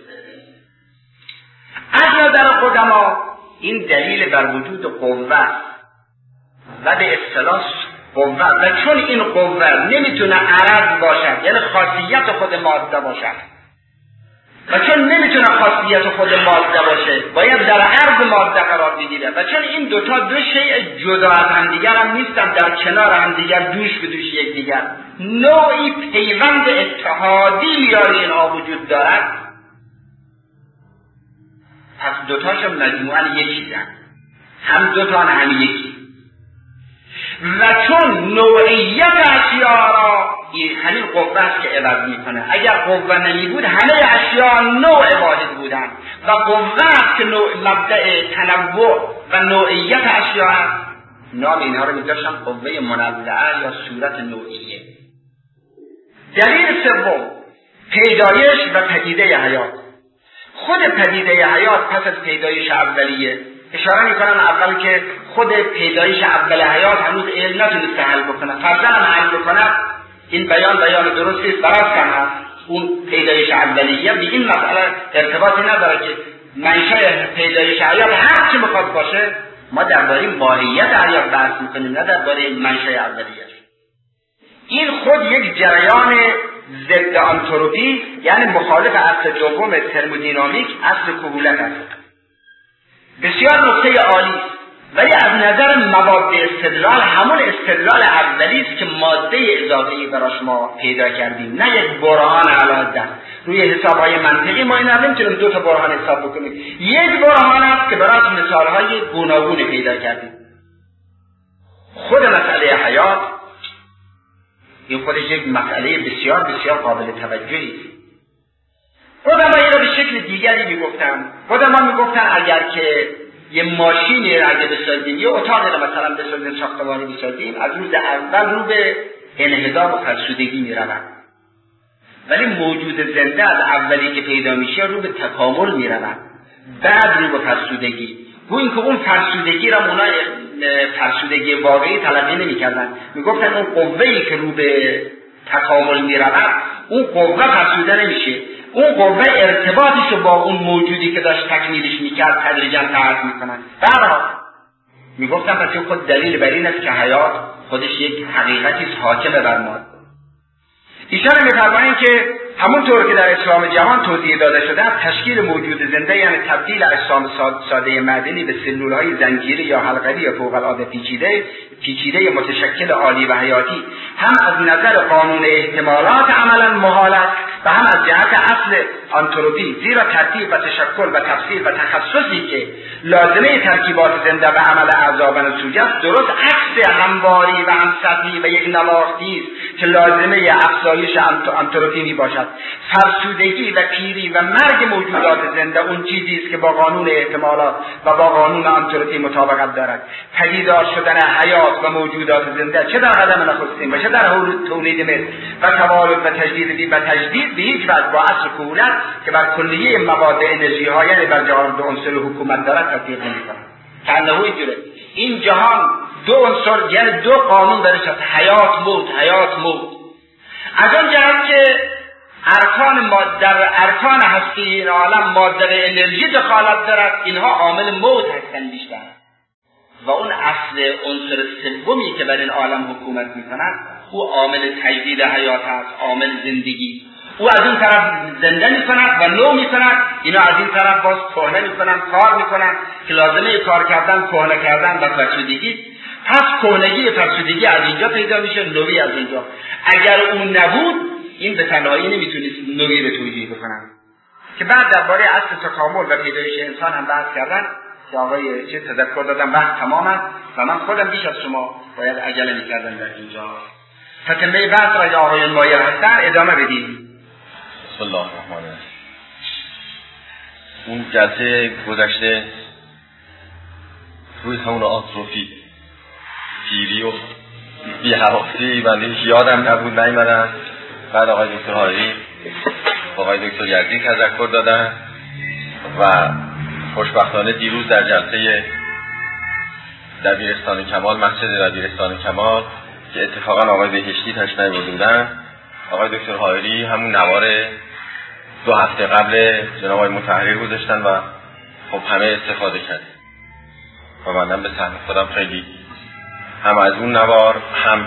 از نظر قدما این دلیل بر وجود قوه و به اصطلاح قوه، و چون این قوه نمیتونه عرض باشد یعنی خاصیت خود ماده باشد، و چون نمیتونه خاصیت خود ماده باشه باید در عرض ماده قرار بگیره، و چون این دوتا دو شیء جدا از همدیگر هم نیستن، در کنار همدیگر دوش به دوش یکدیگر نوعی پیوند اتحادی میان اینها وجود دارد، پس دوتاشون مجموعاً یکی‌اند، هم دوتا هم یکی. و چون نوعیت اشیاء را همین قوه است که عوض میکنه، اگر قوه نمی بود همه اشیاء نوع واحد بودن، و قوه است که مبدأ تنوع و نوعیت اشیاء است، نام اینها رو میذاشتن قوه منوعه یا صورت نوعیه. دلیل سوم، پیدایش و پدیده حیات. خود پدیده حیات پس از پیدایش اولیه، اشاره میکنم اول که خود پیدایش اول حیات هنوز علم نتونسته حل بکنه، فرضاً هم حل بکنه این بیان درستی است، براست هم هست. اون پیدایش اولیه به این مسئله ارتباطی نداره که منشأ پیدایش حیات هر چی میخواد باشه، ما درباره ماهیت حیات بحث میکنیم نه درباره منشأ اولیه. این خود یک جریان ضد آنتروپی، یعنی مخالف اصل دوم ترمودینامیک، اصل کهولت است. بسیار نکته عالی، ولی از نظر مواد استدلال همون استدلال اولی است که ماده اضافه‌ای براش ما پیدا کردیم، نه یک برهان علاوه. روی حساب‌های منطقی ما اینا نمیتونیم دو تا برهان حساب بکنیم، یک برهان است که براش مثال‌های گوناگون پیدا کردیم. خود مسئله حیات این خودش یک مسئله بسیار بسیار قابل توجهی است. قدمایی را به شکل دیگری میگفتن. قدما میگفتن اگر که یه ماشینی را اگه بسازیم، یه اتاقی را مثلا بسازیم، ساختمانی بسازیم، از روز اول رو به انحدار و فرسودگی میروند، ولی موجود زنده از اولی که پیدا میشه رو به تکامل میروند، بعد رو به فرسودگی. گویا که اون فرسودگی را اونا فرسودگی واقعی تلقی نمی‌کردن، میگفتن اون قوه‌ای که رو به تکامل میرود اون قوه فرسوده نمیشه، اون قوه ارتباطش با اون موجودی که داشت تکمیلش میکرد تدریجاً قطع میکنن. برها میگفتن پس این خود دلیل بر این است که حیات خودش یک حقیقتی حاکم بر ما. ایشان میفرمایند که همونطور که در اسلام جهان توضیح داده شده است، تشکیل موجود زنده یعنی تبدیل اجسام ساده معدنی به سلولهای زنجیری یا حلقوی یا فوق العاده پیچیده متشکل عالی و حیاتی، هم از نظر قانون احتمالات عملا محال است و هم از جهت اصل آنتروپی، زیرا ترتیب و تشکل و تفصیل و تخصصی که لازمه ترکیبات زنده و عمل اعضا و نسوج است درست عکس همواری و همسطحی و یک نواختی است که لازمه افزایش آنتروپی می باشد. فرسودگی و پیری و مرگ موجودات زنده اون چیزی است که با قانون احتمالات و با قانون آنتروپی مطابقت دارد. پدیدار شدن حیات و موجودات زنده چه در قدم نخستین و چه در تولید مثل و توالد و تجدید به هیچ وجه با اصل کهولت که بر کلیه مواد انرژی ها یعنی بر جهان دو عنصر حکومت دارد تطبیق نمی‌کند. کنه اینجوره این جهان دو عنصر یعنی دو قانون درش هست، حیات موت. از اون جهت که ارکان هستی این عالم ماده و انرژی دخالت دارد، اینها عامل موت هستند بیشتر، و اون اصل عنصر سومی که بر این عالم حکومت می‌کند او عامل تجدید حیات است، عامل زندگی. او از این طرف زنده میکند و نو میکند، اینا از این طرف باز کهنه میکنن، کار میکنن که لازمه کار کردن، کهنه کردن و فرسودگی. پس کهنگی فرسودگی از اینجا پیدا میشه، نوی از اینجا. اگر اون نبود این به تنهایی نمیتونید نوی رو توجیه بکنن. که بعد درباره اصل تکامل و پیدایش انسان هم بحث کردن که آقای چه تذکر دادن، بحث تمام است و من خودم بیش از شما باید عجله میکردم در اینجا. تتمه بحث را آقایان مایل هستن ادامه بدیم. بسم الله الرحمن الرحیم. اون جلسه گذشته روی همون آنتروپی پیری و بی‌حواسی بنده هیچ یادم نبود نیامدن. بعد آقای دکتر حائری آقای دکتر یزدی تذکر دادن و خوشبختانه دیروز در جلسه دبیرستان کمال، مسجد دبیرستان کمال که اتفاقا آقای بهشتی تشریف بردن، آقای دکتر حائری همون نوار 2 هفته قبل جناب آقای مطهری گذاشتن و خب همه استفاده کرد و منم به سهم خودم خیلی هم از اون نوار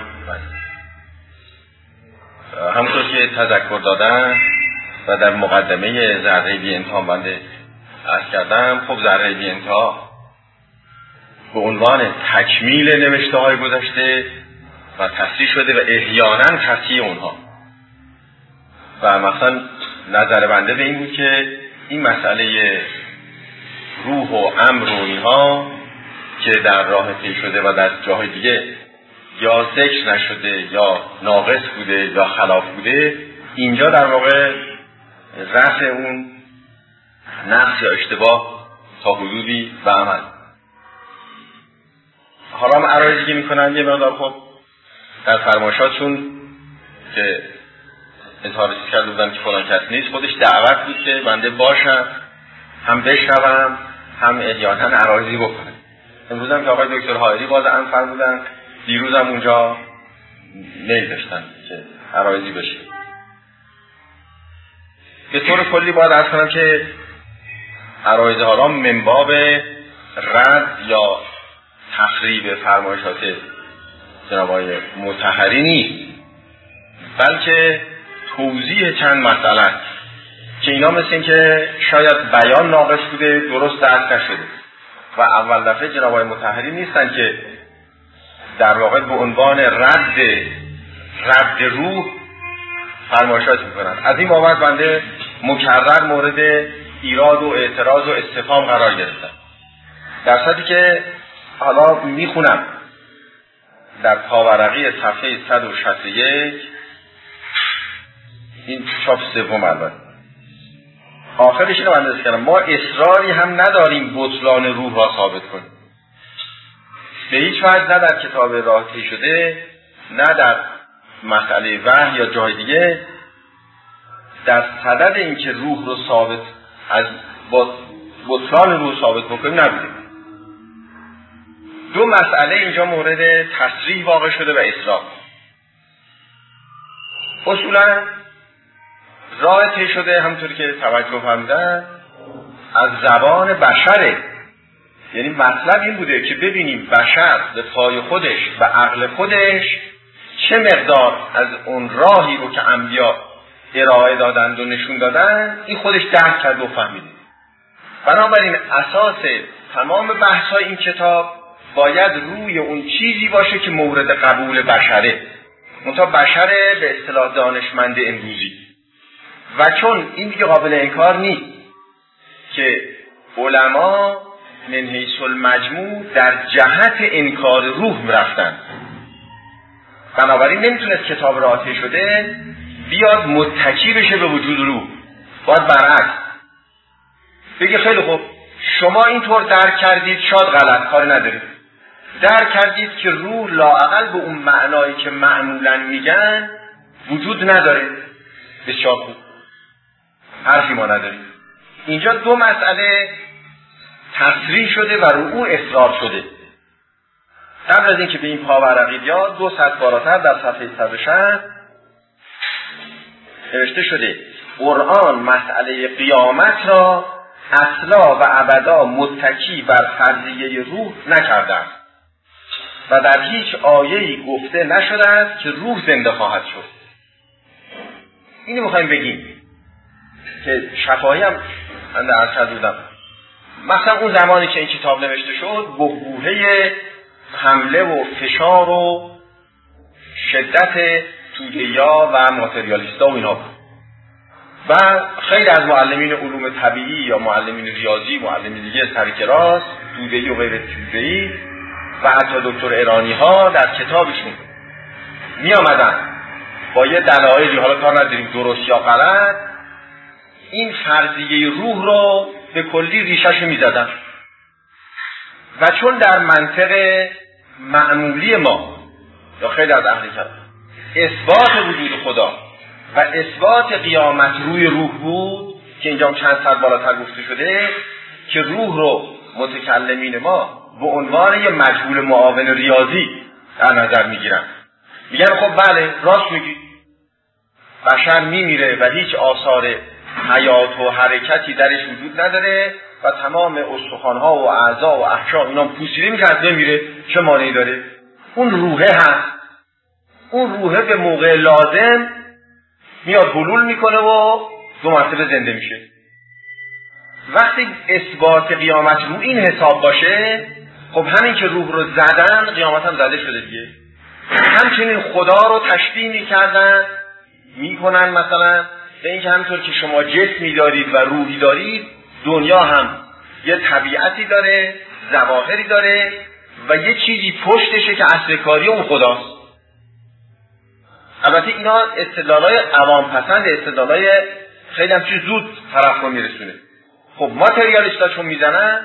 همونطور که تذکر دادن و در مقدمه ذره بی انتها بنده عرض کردم. خب ذره بی انتها به عنوان تکمیل نوشته های گذشته و تصحیح شده و احیانا تصحیح اونها و مثلا نظر بنده به این بود که این مسئله روح و امر و اینها که در راه طی شده و در جاهای دیگه یا ذکر نشده یا ناقص بوده یا خلاف بوده، اینجا در واقع رفع اون نقص یا اشتباه تا حدودی به عمل. حالا هم عرایزی که میکنن یه مقدار خب در فرمایشاتشون که اظهار کرده بودن که فلان کس نیست، خودش دعوت بود که بنده باشم، هم بشنوم هم احیانا عرایزی بکنم. امروز هم که آقای دکتر حائری باز هم فرمودن، دیروز هم اونجا میل داشتن که عرایزی بشه. به طور کلی باید عرض کنم که عرایز ها من باب رد یا تخریب فرمایشات جناب آقای مطهری نیست، بلکه توضیح چند مسئله که اینا مثل این که شاید بیان ناقص بوده، درست درک نشده و اول دفعه جناب آقای مطهری نیستن که در واقع به عنوان رد روح فرمایشات میکنن. از این بابت بنده مکرر مورد ایراد و اعتراض و استفهام قرار گرفتم، در صورتی که حالا میخونم در پاورقی صفحه 161 این چاپ سوم البته آخرش اینو بنده کردم: ما اصراری هم نداریم بطلان روح را ثابت کنیم، به هیچ وجه نه در کتاب راه طی شده نه در مسئله وحی یا جای دیگه در صدد اینکه روح رو ثابت از بطلان روح ثابت بکنیم نبودیم. 2 مسئله اینجا مورد تصریح واقع شده و اصرار. اصولا راه طی شده همونطوری که توجه فرمودن از زبان بشره، یعنی مطلب این بوده که ببینیم بشر به پای خودش و عقل خودش چه مقدار از اون راهی رو که انبیا ارائه دادند و نشون دادن این خودش درک کرد و فهمیده. بنابراین اساس تمام بحث‌های این کتاب باید روی اون چیزی باشه که مورد قبول بشره، منتها بشره به اصطلاح دانشمند امروزی. و چون این دیگه قابل انکار نیست که علما من حیث المجموع در جهت انکار روح رفتن، بنابراین نمیتونست کتاب راه طی شده بیاد متکی بشه به وجود روح، باید برعکس بگه خیلی خوب شما اینطور درک کردید، شاید غلط، کاری ندارید، درک کردید که روح لااقل به اون معنایی که معمولا میگن وجود نداره، بسیار خوب، حرفی ما نداریم. اینجا 2 مسئله تصریح شده و رو او اصرار شده. قبل از اینکه به این پاورقی بیاد 2 سطر بالاتر در صفحه 160 نوشته شده قرآن مسئله قیامت را اصلا و ابدا متکی بر فرضیه روح نکرده است و در هیچ آیه‌ای گفته نشده است که روح زنده خواهد شد. اینو میخوایم بگیم که شفاهی هم من در عرض بودم. مثلا اون زمانی که این کتاب نوشته شد بحبوحه حمله و فشار و شدت توده‌یا و ماتریالیستا و اینا بود و خیلی از معلمین علوم طبیعی یا معلمین ریاضی، معلمین دیگه سرکراس، توده‌ای و غیر توده‌ای و حتی دکتر ایرانی ها در کتابشون می آمدن با یه دلایلی، حالا کار نداریم درست یا غلط، این فرضیه روح رو به کلی ریشه‌ش می زدن و چون در منطق معمولی ما یا خیلی از اهل کلام اثبات وجود خدا و اثبات قیامت روی روح بود که اینجا چند صد بالاتر گفته شده که روح رو متکلمین ما به عنوان یه مجهول معاون ریاضی در نظر میگیرن. میگن خب بله راست میگی، بشر میمیره و هیچ آثار حیات و حرکتی درش وجود نداره و تمام استخوان‌ها و اعضا و احشا اینا پوسیده میشه، از نمیره، چه مانعی داره؟ اون روحه هست، اون روحه به موقع لازم میاد حلول میکنه و 2 مرتبه زنده میشه. وقتی اثبات قیامت رو این حساب باشه، خب همین که روح رو زدن قیامت هم زده شده دیگه. همچنین خدا رو تشبیه میکردن میکنن مثلا به اینکه همینطور که شما جسمی دارید و روحی دارید، دنیا هم یه طبیعتی داره، ظواهری داره و یه چیزی پشتشه که اصل کاری اون خداست. البته اینا استدلالای عوام پسند، استدلالای خیلی هم چیز زود طرف رو میرسونه. خب ماتریالیستا چون میزنن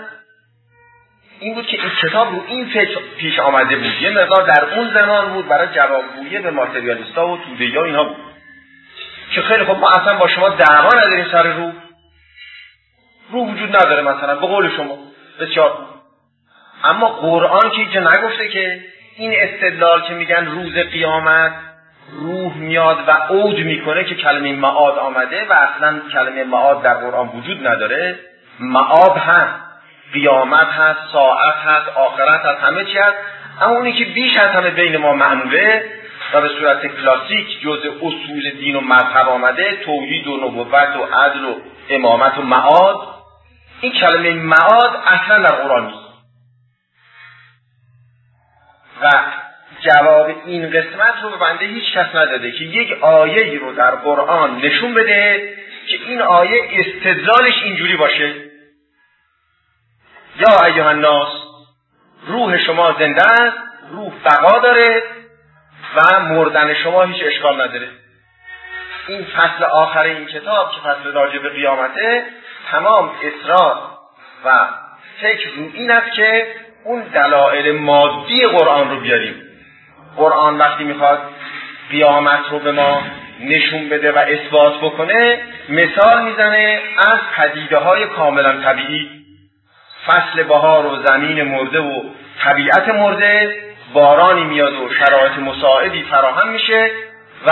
این بود که این کتاب رو این فکر پیش آمده بود، یه مقدار در اون زمان بود برای جوابگویی به ماتریالیستا و توده‌یا اینا بود که خیلی خب ما اصلا با شما دعوا نداریم سر روح وجود نداره مثلا به قول شما بسیار خوب. اما قرآن که نگفته که این استدلال که میگن روز قیامت روح میاد و عود میکنه که کلمه معاد آمده و اصلا کلمه معاد در قرآن وجود نداره. معاد هست، قیامت هست، ساعت هست، آخرت هست، همه چی هست، اما اونی که بیش از همه بین ما معموله و به صورت کلاسیک جزء اصول دین و مذهب آمده، توحید و نبوت و عدل و امامت و معاد، این کلمه معاد اصلا در قرآن نیست. و جواب این قسمت رو به بنده هیچ کس نداده که یک آیه رو در قرآن نشون بده که این آیه استدلالش اینجوری باشه: یا ایها الناس، روح شما زنده است، روح بقا داره و مردن شما هیچ اشکال نداره. این فصل آخر این کتاب که فصل راجع به قیامته، تمام اصرار و فکر رو این است که اون دلایل مادی قرآن رو بیاریم. قرآن وقتی میخواد قیامت رو به ما نشون بده و اثبات بکنه، مثال میزنه از پدیده‌های کاملا طبیعی، فصل بهار و زمین مرده و طبیعت مرده، بارانی میاد و شرایط مساعدی فراهم میشه و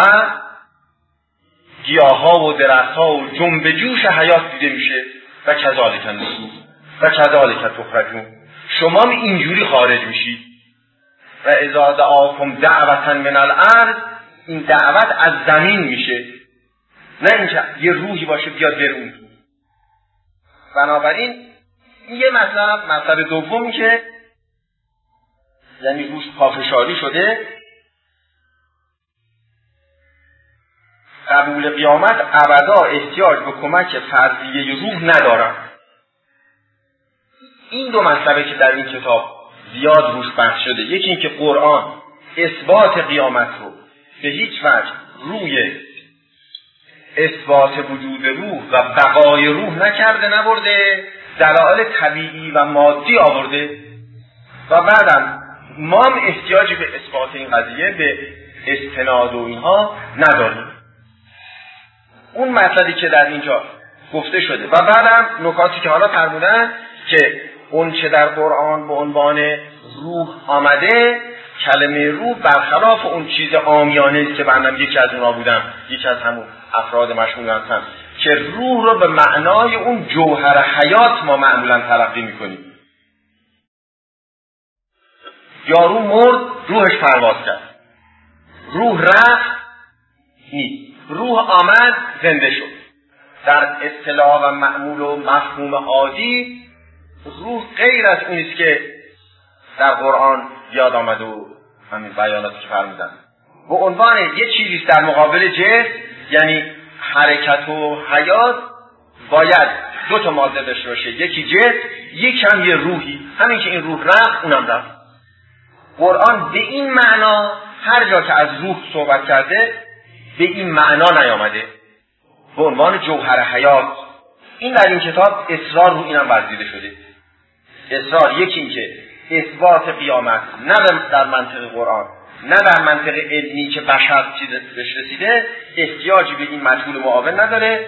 گیاها و درختها و جنب جوش حیات دیده میشه و کذالک النشور و کذالک تخرجون. شما اینجوری خارج میشید. و اذا دعاکم دعوة من الارض، این دعوت از زمین میشه، نه اینکه یه روحی باشه بیاد برون. بنابراین یه مطلب دومی که یعنی روش پافشاری شده، قبول قیامت ابدا احتیاج به کمک فرضیه روح ندارم. این 2 مسئله که در این کتاب زیاد روش بحث شده، یکی این که قرآن اثبات قیامت رو به هیچ وجه روی اثبات وجود روح و بقای روح نکرده، نبرده، دلایل طبیعی و مادی آورده و بعدم ما هم احتیاجی به اثبات این قضیه به استناد و اینها نداریم. اون مطلبی که در اینجا گفته شده و بعدم نکاتی که حالا فرمودن که اون چه در قرآن به عنوان روح آمده، کلمه روح برخلاف اون چیز عامیانه است که بنده یکی از اونا بودم، یکی از همون افراد مشمول هستم که روح رو به معنای اون جوهر حیات ما معمولا تلقی میکنیم. یارو مرد، روحش پرواز کرد، روح رفت، نیست. روح آمد زنده شد. در اصطلاح و معمول و مفهوم عادی روح غیر از اونیست که در قرآن یاد آمد و همین بیاناتی که فرمودن به عنوان یه چیزی در مقابل جسم، یعنی حرکت و حیات باید دو تا ماده داشته باشه، یکی جسم، یکی هم یه روحی. همین که این روح رفت اونم رفت. قرآن به این معنا هر جا که از روح صحبت کرده به این معنا نیامده، به عنوان جوهر حیات. این در این کتاب اصرار رو اینم ورزیده شده. اصرار یکی این که اثبات قیامت نه در منطق قرآن نه در منطق علمی که بشر بهش رسیده احتیاجی به این مجهول معاون نداره.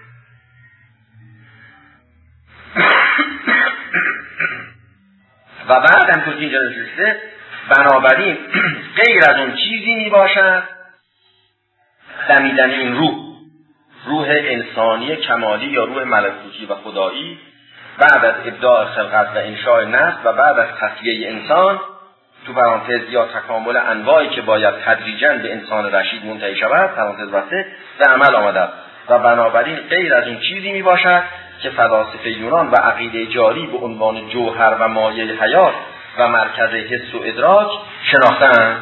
و بعد هم که اینجا رسیده بنابراین غیر از اون چیزی می باشد دمیدن این روح انسانی کمالی یا روح ملکوتی و خدایی بعد از ابداع خلقت و انشاء نسل و بعد از تصفیه انسان تو پرانتز یا تکامل انواعی که باید تدریجاً به انسان رشید منتهی شود پرانتز بسته به عمل آمده و بنابراین غیر از اون چیزی می باشد که فلاسفه یونان و عقیده جاری به عنوان جوهر و مایه حیات و مرکز حس و ادراک شناختن.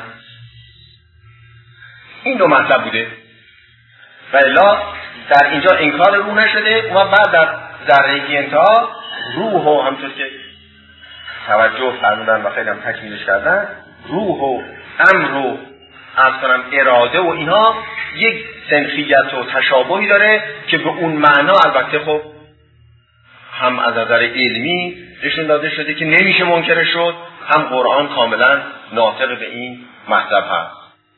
این دو مطلب بوده و الا در اینجا انکار روح نشده و بعد در ذره انتها روح و همطور که توجه فرمودن و خیلی هم تکمیلش کردن روح و امر و اراده و اینها یک سنخیت و تشابهی داره که به اون معنا البته خب هم از نظر علمی نشون داده شده که نمیشه منکر شد، هم قرآن کاملا ناطق به این مطلب هست.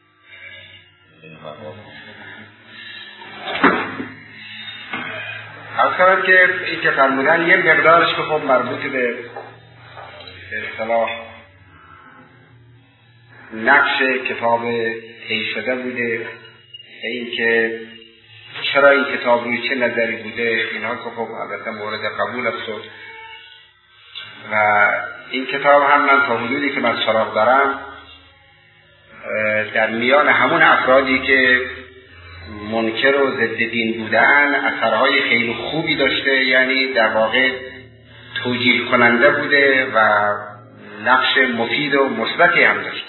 از کنم که این که فرمودن یه مقدارش که خب مربوط به اصطلاح نقش کتاب طی شده بوده و این که چرا این کتاب روی چه نظری بوده اینها که خب البته مورد قبول است و این کتاب هم من تا حدودی که من سراغ دارم در میان همون افرادی که منکر و ضد دین بودن اثرهای خیلی خوبی داشته، یعنی در واقع توجیه کننده بوده و نقش مفید و مثبتی هم داشته.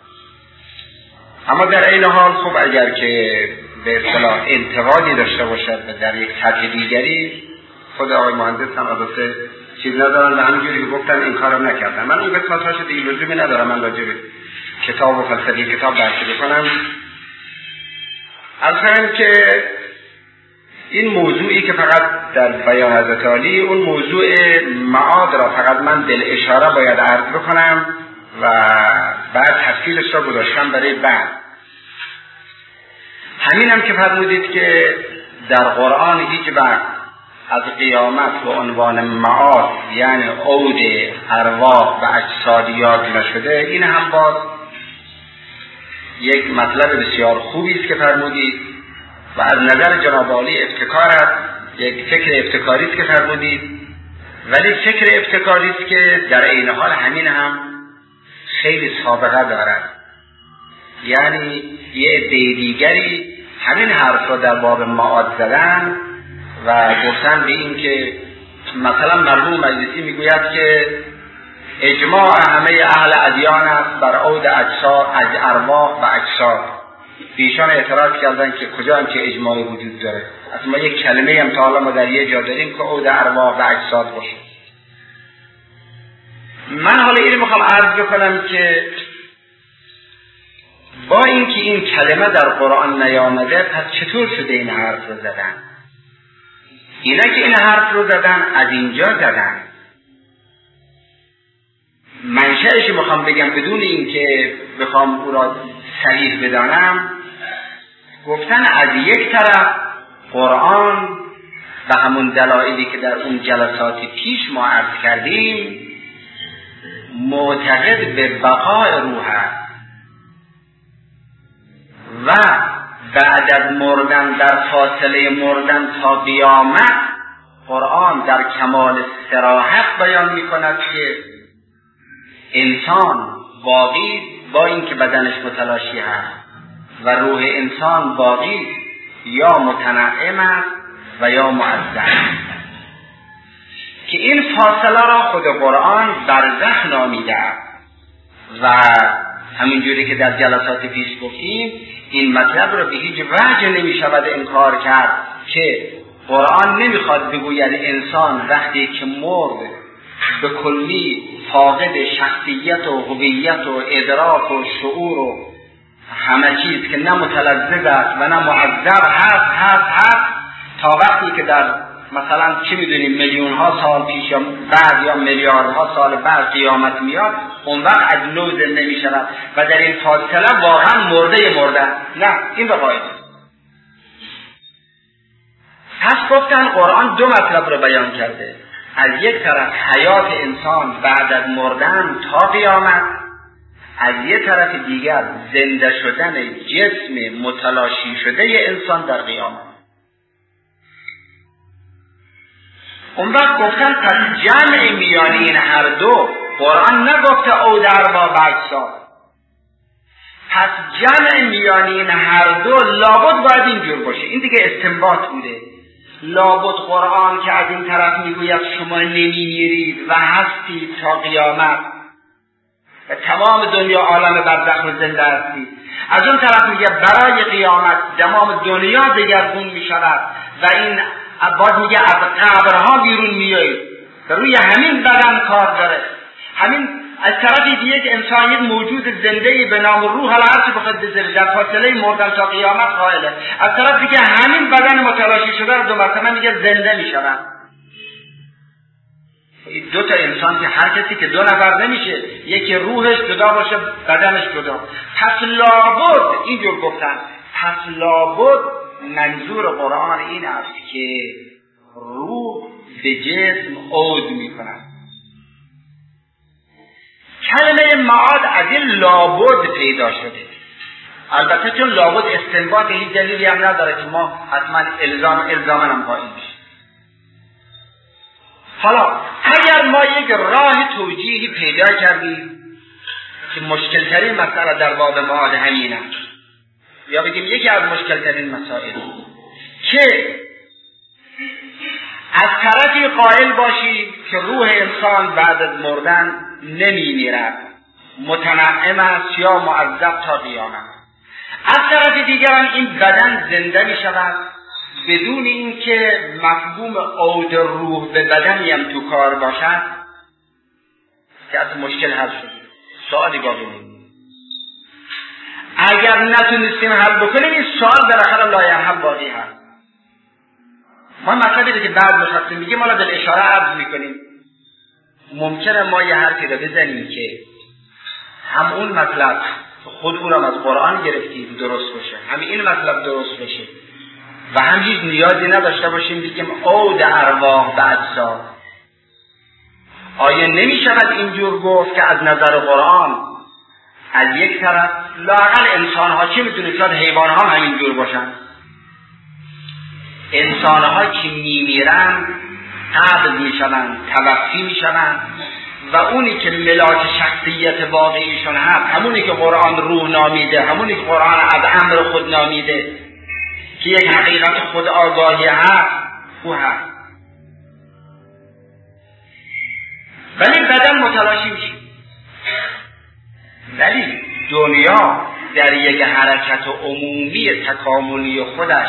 اما در این حال خب اگر که به اصطلاح انتقادی داشته باشد و در یک سطح دیگری خود آقای مهندس هم البته چیز ندارن و همینجوری که گفتن این کارم نکردن. من اون قسمت‌هاش دیگه لزومی ندارم من راجع به کتاب و فلسفه کتاب بحث بکنم. اصلا که این موضوعی که فقط در بیان حضرت عالی اون موضوع معاد را فقط من دل اشاره باید عرض بکنم و بعد تفصیلش را گذاشتم برای بعد. همین هم که فرمودید که در قرآن هیچ وقت از قیامت به عنوان معاد یعنی عود ارواح و اجسادیات نشده، این هم باز یک مطلب بسیار خوبی است که فرمودید و از نظر جناب عالی ابتکار است، یک فکر ابتکاری است که فرمودید، ولی فکر ابتکاری است که در عین حال همین هم خیلی سابقه دارد. یعنی یه عده دیگری همین حرف را در باب معاد زدن و گفتن به این که مثلا مرحوم مجلسی میگوید که اجماع همه اهل ادیان است بر عود اجساد ارواح و اجساد. ایشان اعتراض کردن که کجا هم که اجماعی وجود داره، اصلا ما یک کلمه هم تا حالا ما در یه جا داریم که عود ارواح و اجساد باشه. من حالا اینو میخوام عرض بکنم که با اینکه این کلمه در قرآن نیامده پس چطور شده این حرف رو زدن؟ اینا که این حرف رو زدن از اینجا زدن. منشأش میخوام بگم بدون اینکه بخوام او را صحیح بدانم. گفتن از یک طرف قرآن به همون دلایلی که در اون جلسات پیش ما عرض کردیم معتقد به بقای روح است و بعد از مردن در فاصله مردن تا قیامت قرآن در کمال صراحت بیان می کند که انسان باقی با اینکه بدنش متلاشی هست و روح انسان باقی یا متنعم است و یا معذب، که این فاصله را خود قرآن برزخ نامیده است. و همینجوری که در جلسات پیش گفتیم این مطلب را به هیچ وجه نمی شود انکار کرد که قرآن نمیخواد بگوید انسان وقتی که مرد به کلی فاقد شخصیت و هویت و ادراک و شعور و همه چیز که نه متلذذ است و نه معذب هست تا وقتی که در مثلا چی میدونیم میلیون ها سال پیش یا بعد یا میلیاردها سال بعد قیامت میاد، اون وقت از نو زنده می شود و در این فاصله واقعا مرده. نه، این به قاعده. پس گفتن قرآن دو مطلب رو بیان کرده، از یک طرف حیات انسان بعد از مردن تا قیامت، از یک طرف دیگر زنده شدن جسم متلاشی شده انسان در قیامت. اون وقت گفتن پس جمع میان این هر دو، قرآن نگفته او در با بجسا، پس جمع میان این هر دو لابد باید اینجور باشه. این دیگه استنباط بوده. لابد قرآن که از این طرف میگوید شما نمیمیرید و هستید تا قیامت و تمام دنیا عالم برزخ و زنده هستید، از اون طرف میگه برای قیامت تمام دنیا دگرگون میشود و این باز میگه از قبرها بیرون میایید و روی همین بدن کار داره. همین از طرفی دیگه که انسان یک موجود زنده‌ای به نام روح العرش بخواد در فاصله مردن تا قیامت قائله، از طرفی که همین بدن متلاشی شده رو دو مرتبه میگه زنده میشود. دو تا انسان که هر کسی که دو نفر نمیشه، یکی روحش جدا باشه بدنش جدا. پس لابد اینجور گفتن، پس لابد منظور قرآن این است که روح به جسم عود میکند. کلمه معاد از این لابد پیدا شده. البته چون لابد استنباط هیچ دلیلی هم نداره که ما حتما الزاماً هم قائل بشیم. حالا اگر ما یک راه توجیهی پیدا کردیم که مشکل ترین مسئله در باب معاد همین است، یا بگیم یکی از مشکل ترین مسائل، که از طرفی قائل باشی که روح انسان بعد از مردن نمی میرد، متنعم است یا معذب تا قیامت، از طرف دیگر این بدن زنده می شود بدون اینکه مفهوم عود روح به بدنی هم تو کار باشد، که از مشکل حل شده. سوالی باقی نمید. اگر نتونستیم حل بکنیم این سوال بالاخره لاینحل باقی هست. ما مطلبی که بعد نشستیم میگیم حالا در اشاره عرض میکنیم، ممکنه ما یه حرفی رو بزنیم که هم اون مطلب خود او را از قرآن گرفتیم درست باشه، هم این مطلب درست باشه و هم هیچ نیازی نداشته باشیم بگیم عود ارواح به اجساد. آیا نمی شود اینجور گفت که از نظر قرآن از یک طرف لااقل انسان ها چه میتونه، شاید حیوان ها همینجور باشن، انسان ها که میمیرن قبض میشن، توفی میشن و اونی که ملاک شخصیت واقعیشون هست، همونی که قرآن روح نامیده، همونی که قرآن از امر خود نامیده که یک حقیقت خود آگاهی هست، او هست. ولی بدن متلاشی میشه، ولی دنیا در یک حرکت عمومی تکاملی خودش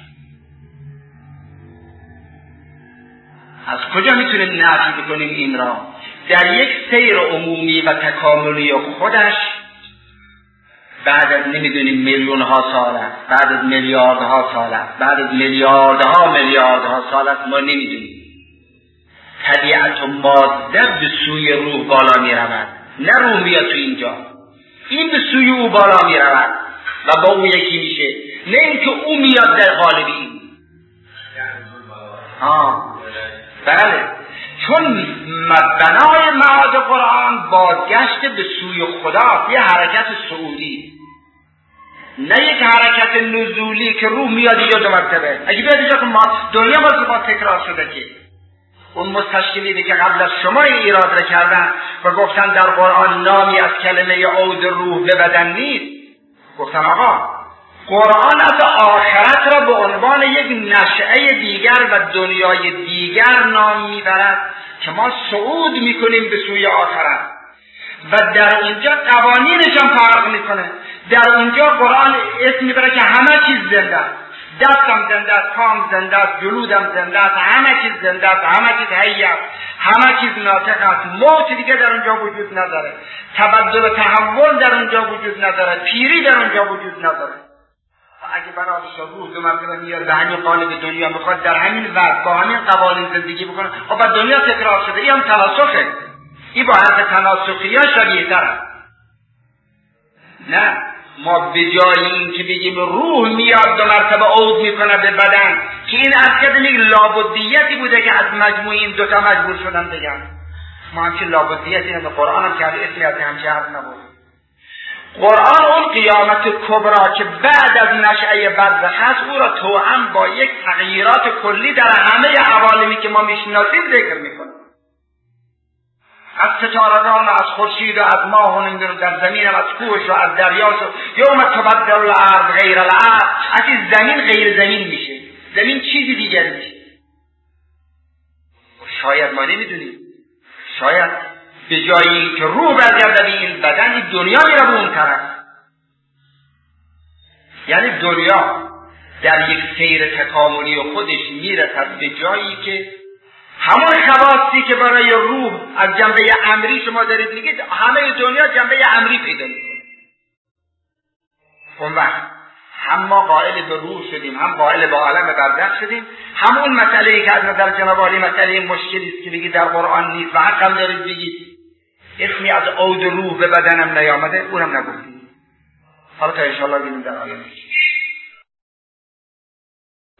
از کجا میتونیم نفی بکنیم این را؟ در یک سیر عمومی و تکاملی خودش بعد از نمیدونیم میلیون ها سال است، بعد از میلیاردها سال است، بعد از میلیاردها سال است، ما نمیدونیم. طبیعت و ماده به سوی روح بالا می رود، نه روح میاد تو اینجا، این به سوی او بالا می رود و با او یکی میشه، نه اینکه او میاد در قالب این. بله، چون بنای معاد قرآن بازگشت به سوی خدا، یه حرکت صعودی، نه یک حرکت نزولی که روح میاد اینجا دو مرتبه. اگه بیاد اینجا که دنیا ما تکرار شده که اون مستشکلی که قبل از شما ایراد را کردن و گفتن در قرآن نامی از کلمه عود روح به بدن نیست، گفتن آقا قرآن از آخرت را به عنوان یک نشأه دیگر و دنیای دیگر نام میبرد که ما صعود میکنیم به سوی آخرت و در اینجا قوانینش هم فرق میکنه. در اونجا قرآن اسم میبره که همه چیز زنده است، دستم زنده است، پام زنده است، جلودم زنده است، همه چیز زنده است، همه چیز حی است، همه چیز ناطق است. موت دیگه در اونجا وجود نداره، تبدل و تحول در اونجا وجود نداره، پیری در اونجا وجود نداره. اگه برادرش روح دو مرتبه میاد به همین قالب دنیا میخواد در همین وقت با همین قوانین زندگی بکنه، خب بعد دنیا تکرار شده. این هم تناسخه، این با حرف تناسخی ها شبیه تره. نه، ما به جای این که بگیم روح میاد دو مرتبه عود میکنه به بدن، که این اصلا یک لابدیتی بوده که از مجموع این دوتا مجبور شدن بگم. ما همچین لابدیتی هم قرآن هم کرده، اسمی از همچه حرف نبود. قرآن اون قیامت کبرا که بعد از نشأه برزخ هست، او را توأم با یک تغییرات کلی در همه عوالمی که ما میشناسیم ذکر میکنه. از ستارگان و از خورشید و از ماه و در زمین و از کوهش و از دریاش و یوم تبدل الارض غیر الارض، از این زمین غیر زمین میشه، زمین چیزی دیگر میشه. شاید ما نمیدونیم، شاید به جایی که روح برگرده به این بدن، این دنیا میره به اون طرف. یعنی دنیا در یک سیر تکاملی خودش میرسد به جایی که همون خواصی که برای روح از جنبه امری شما دارید میگید، همه دنیا جنبه امری پیدا میکنه. اون وقت هم ما قائل به روح شدیم، هم قائل به عالم برزخ شدیم. همون مسئله‌ای که از نظر جناب عالی مسئله مشکلی است که بگید در قرآن نیست و حقم دارید بگید اسمی از عود روح به بدنم نیامده، اونم نگفتیم. حالا تا انشاءالله ببینیم در آینده.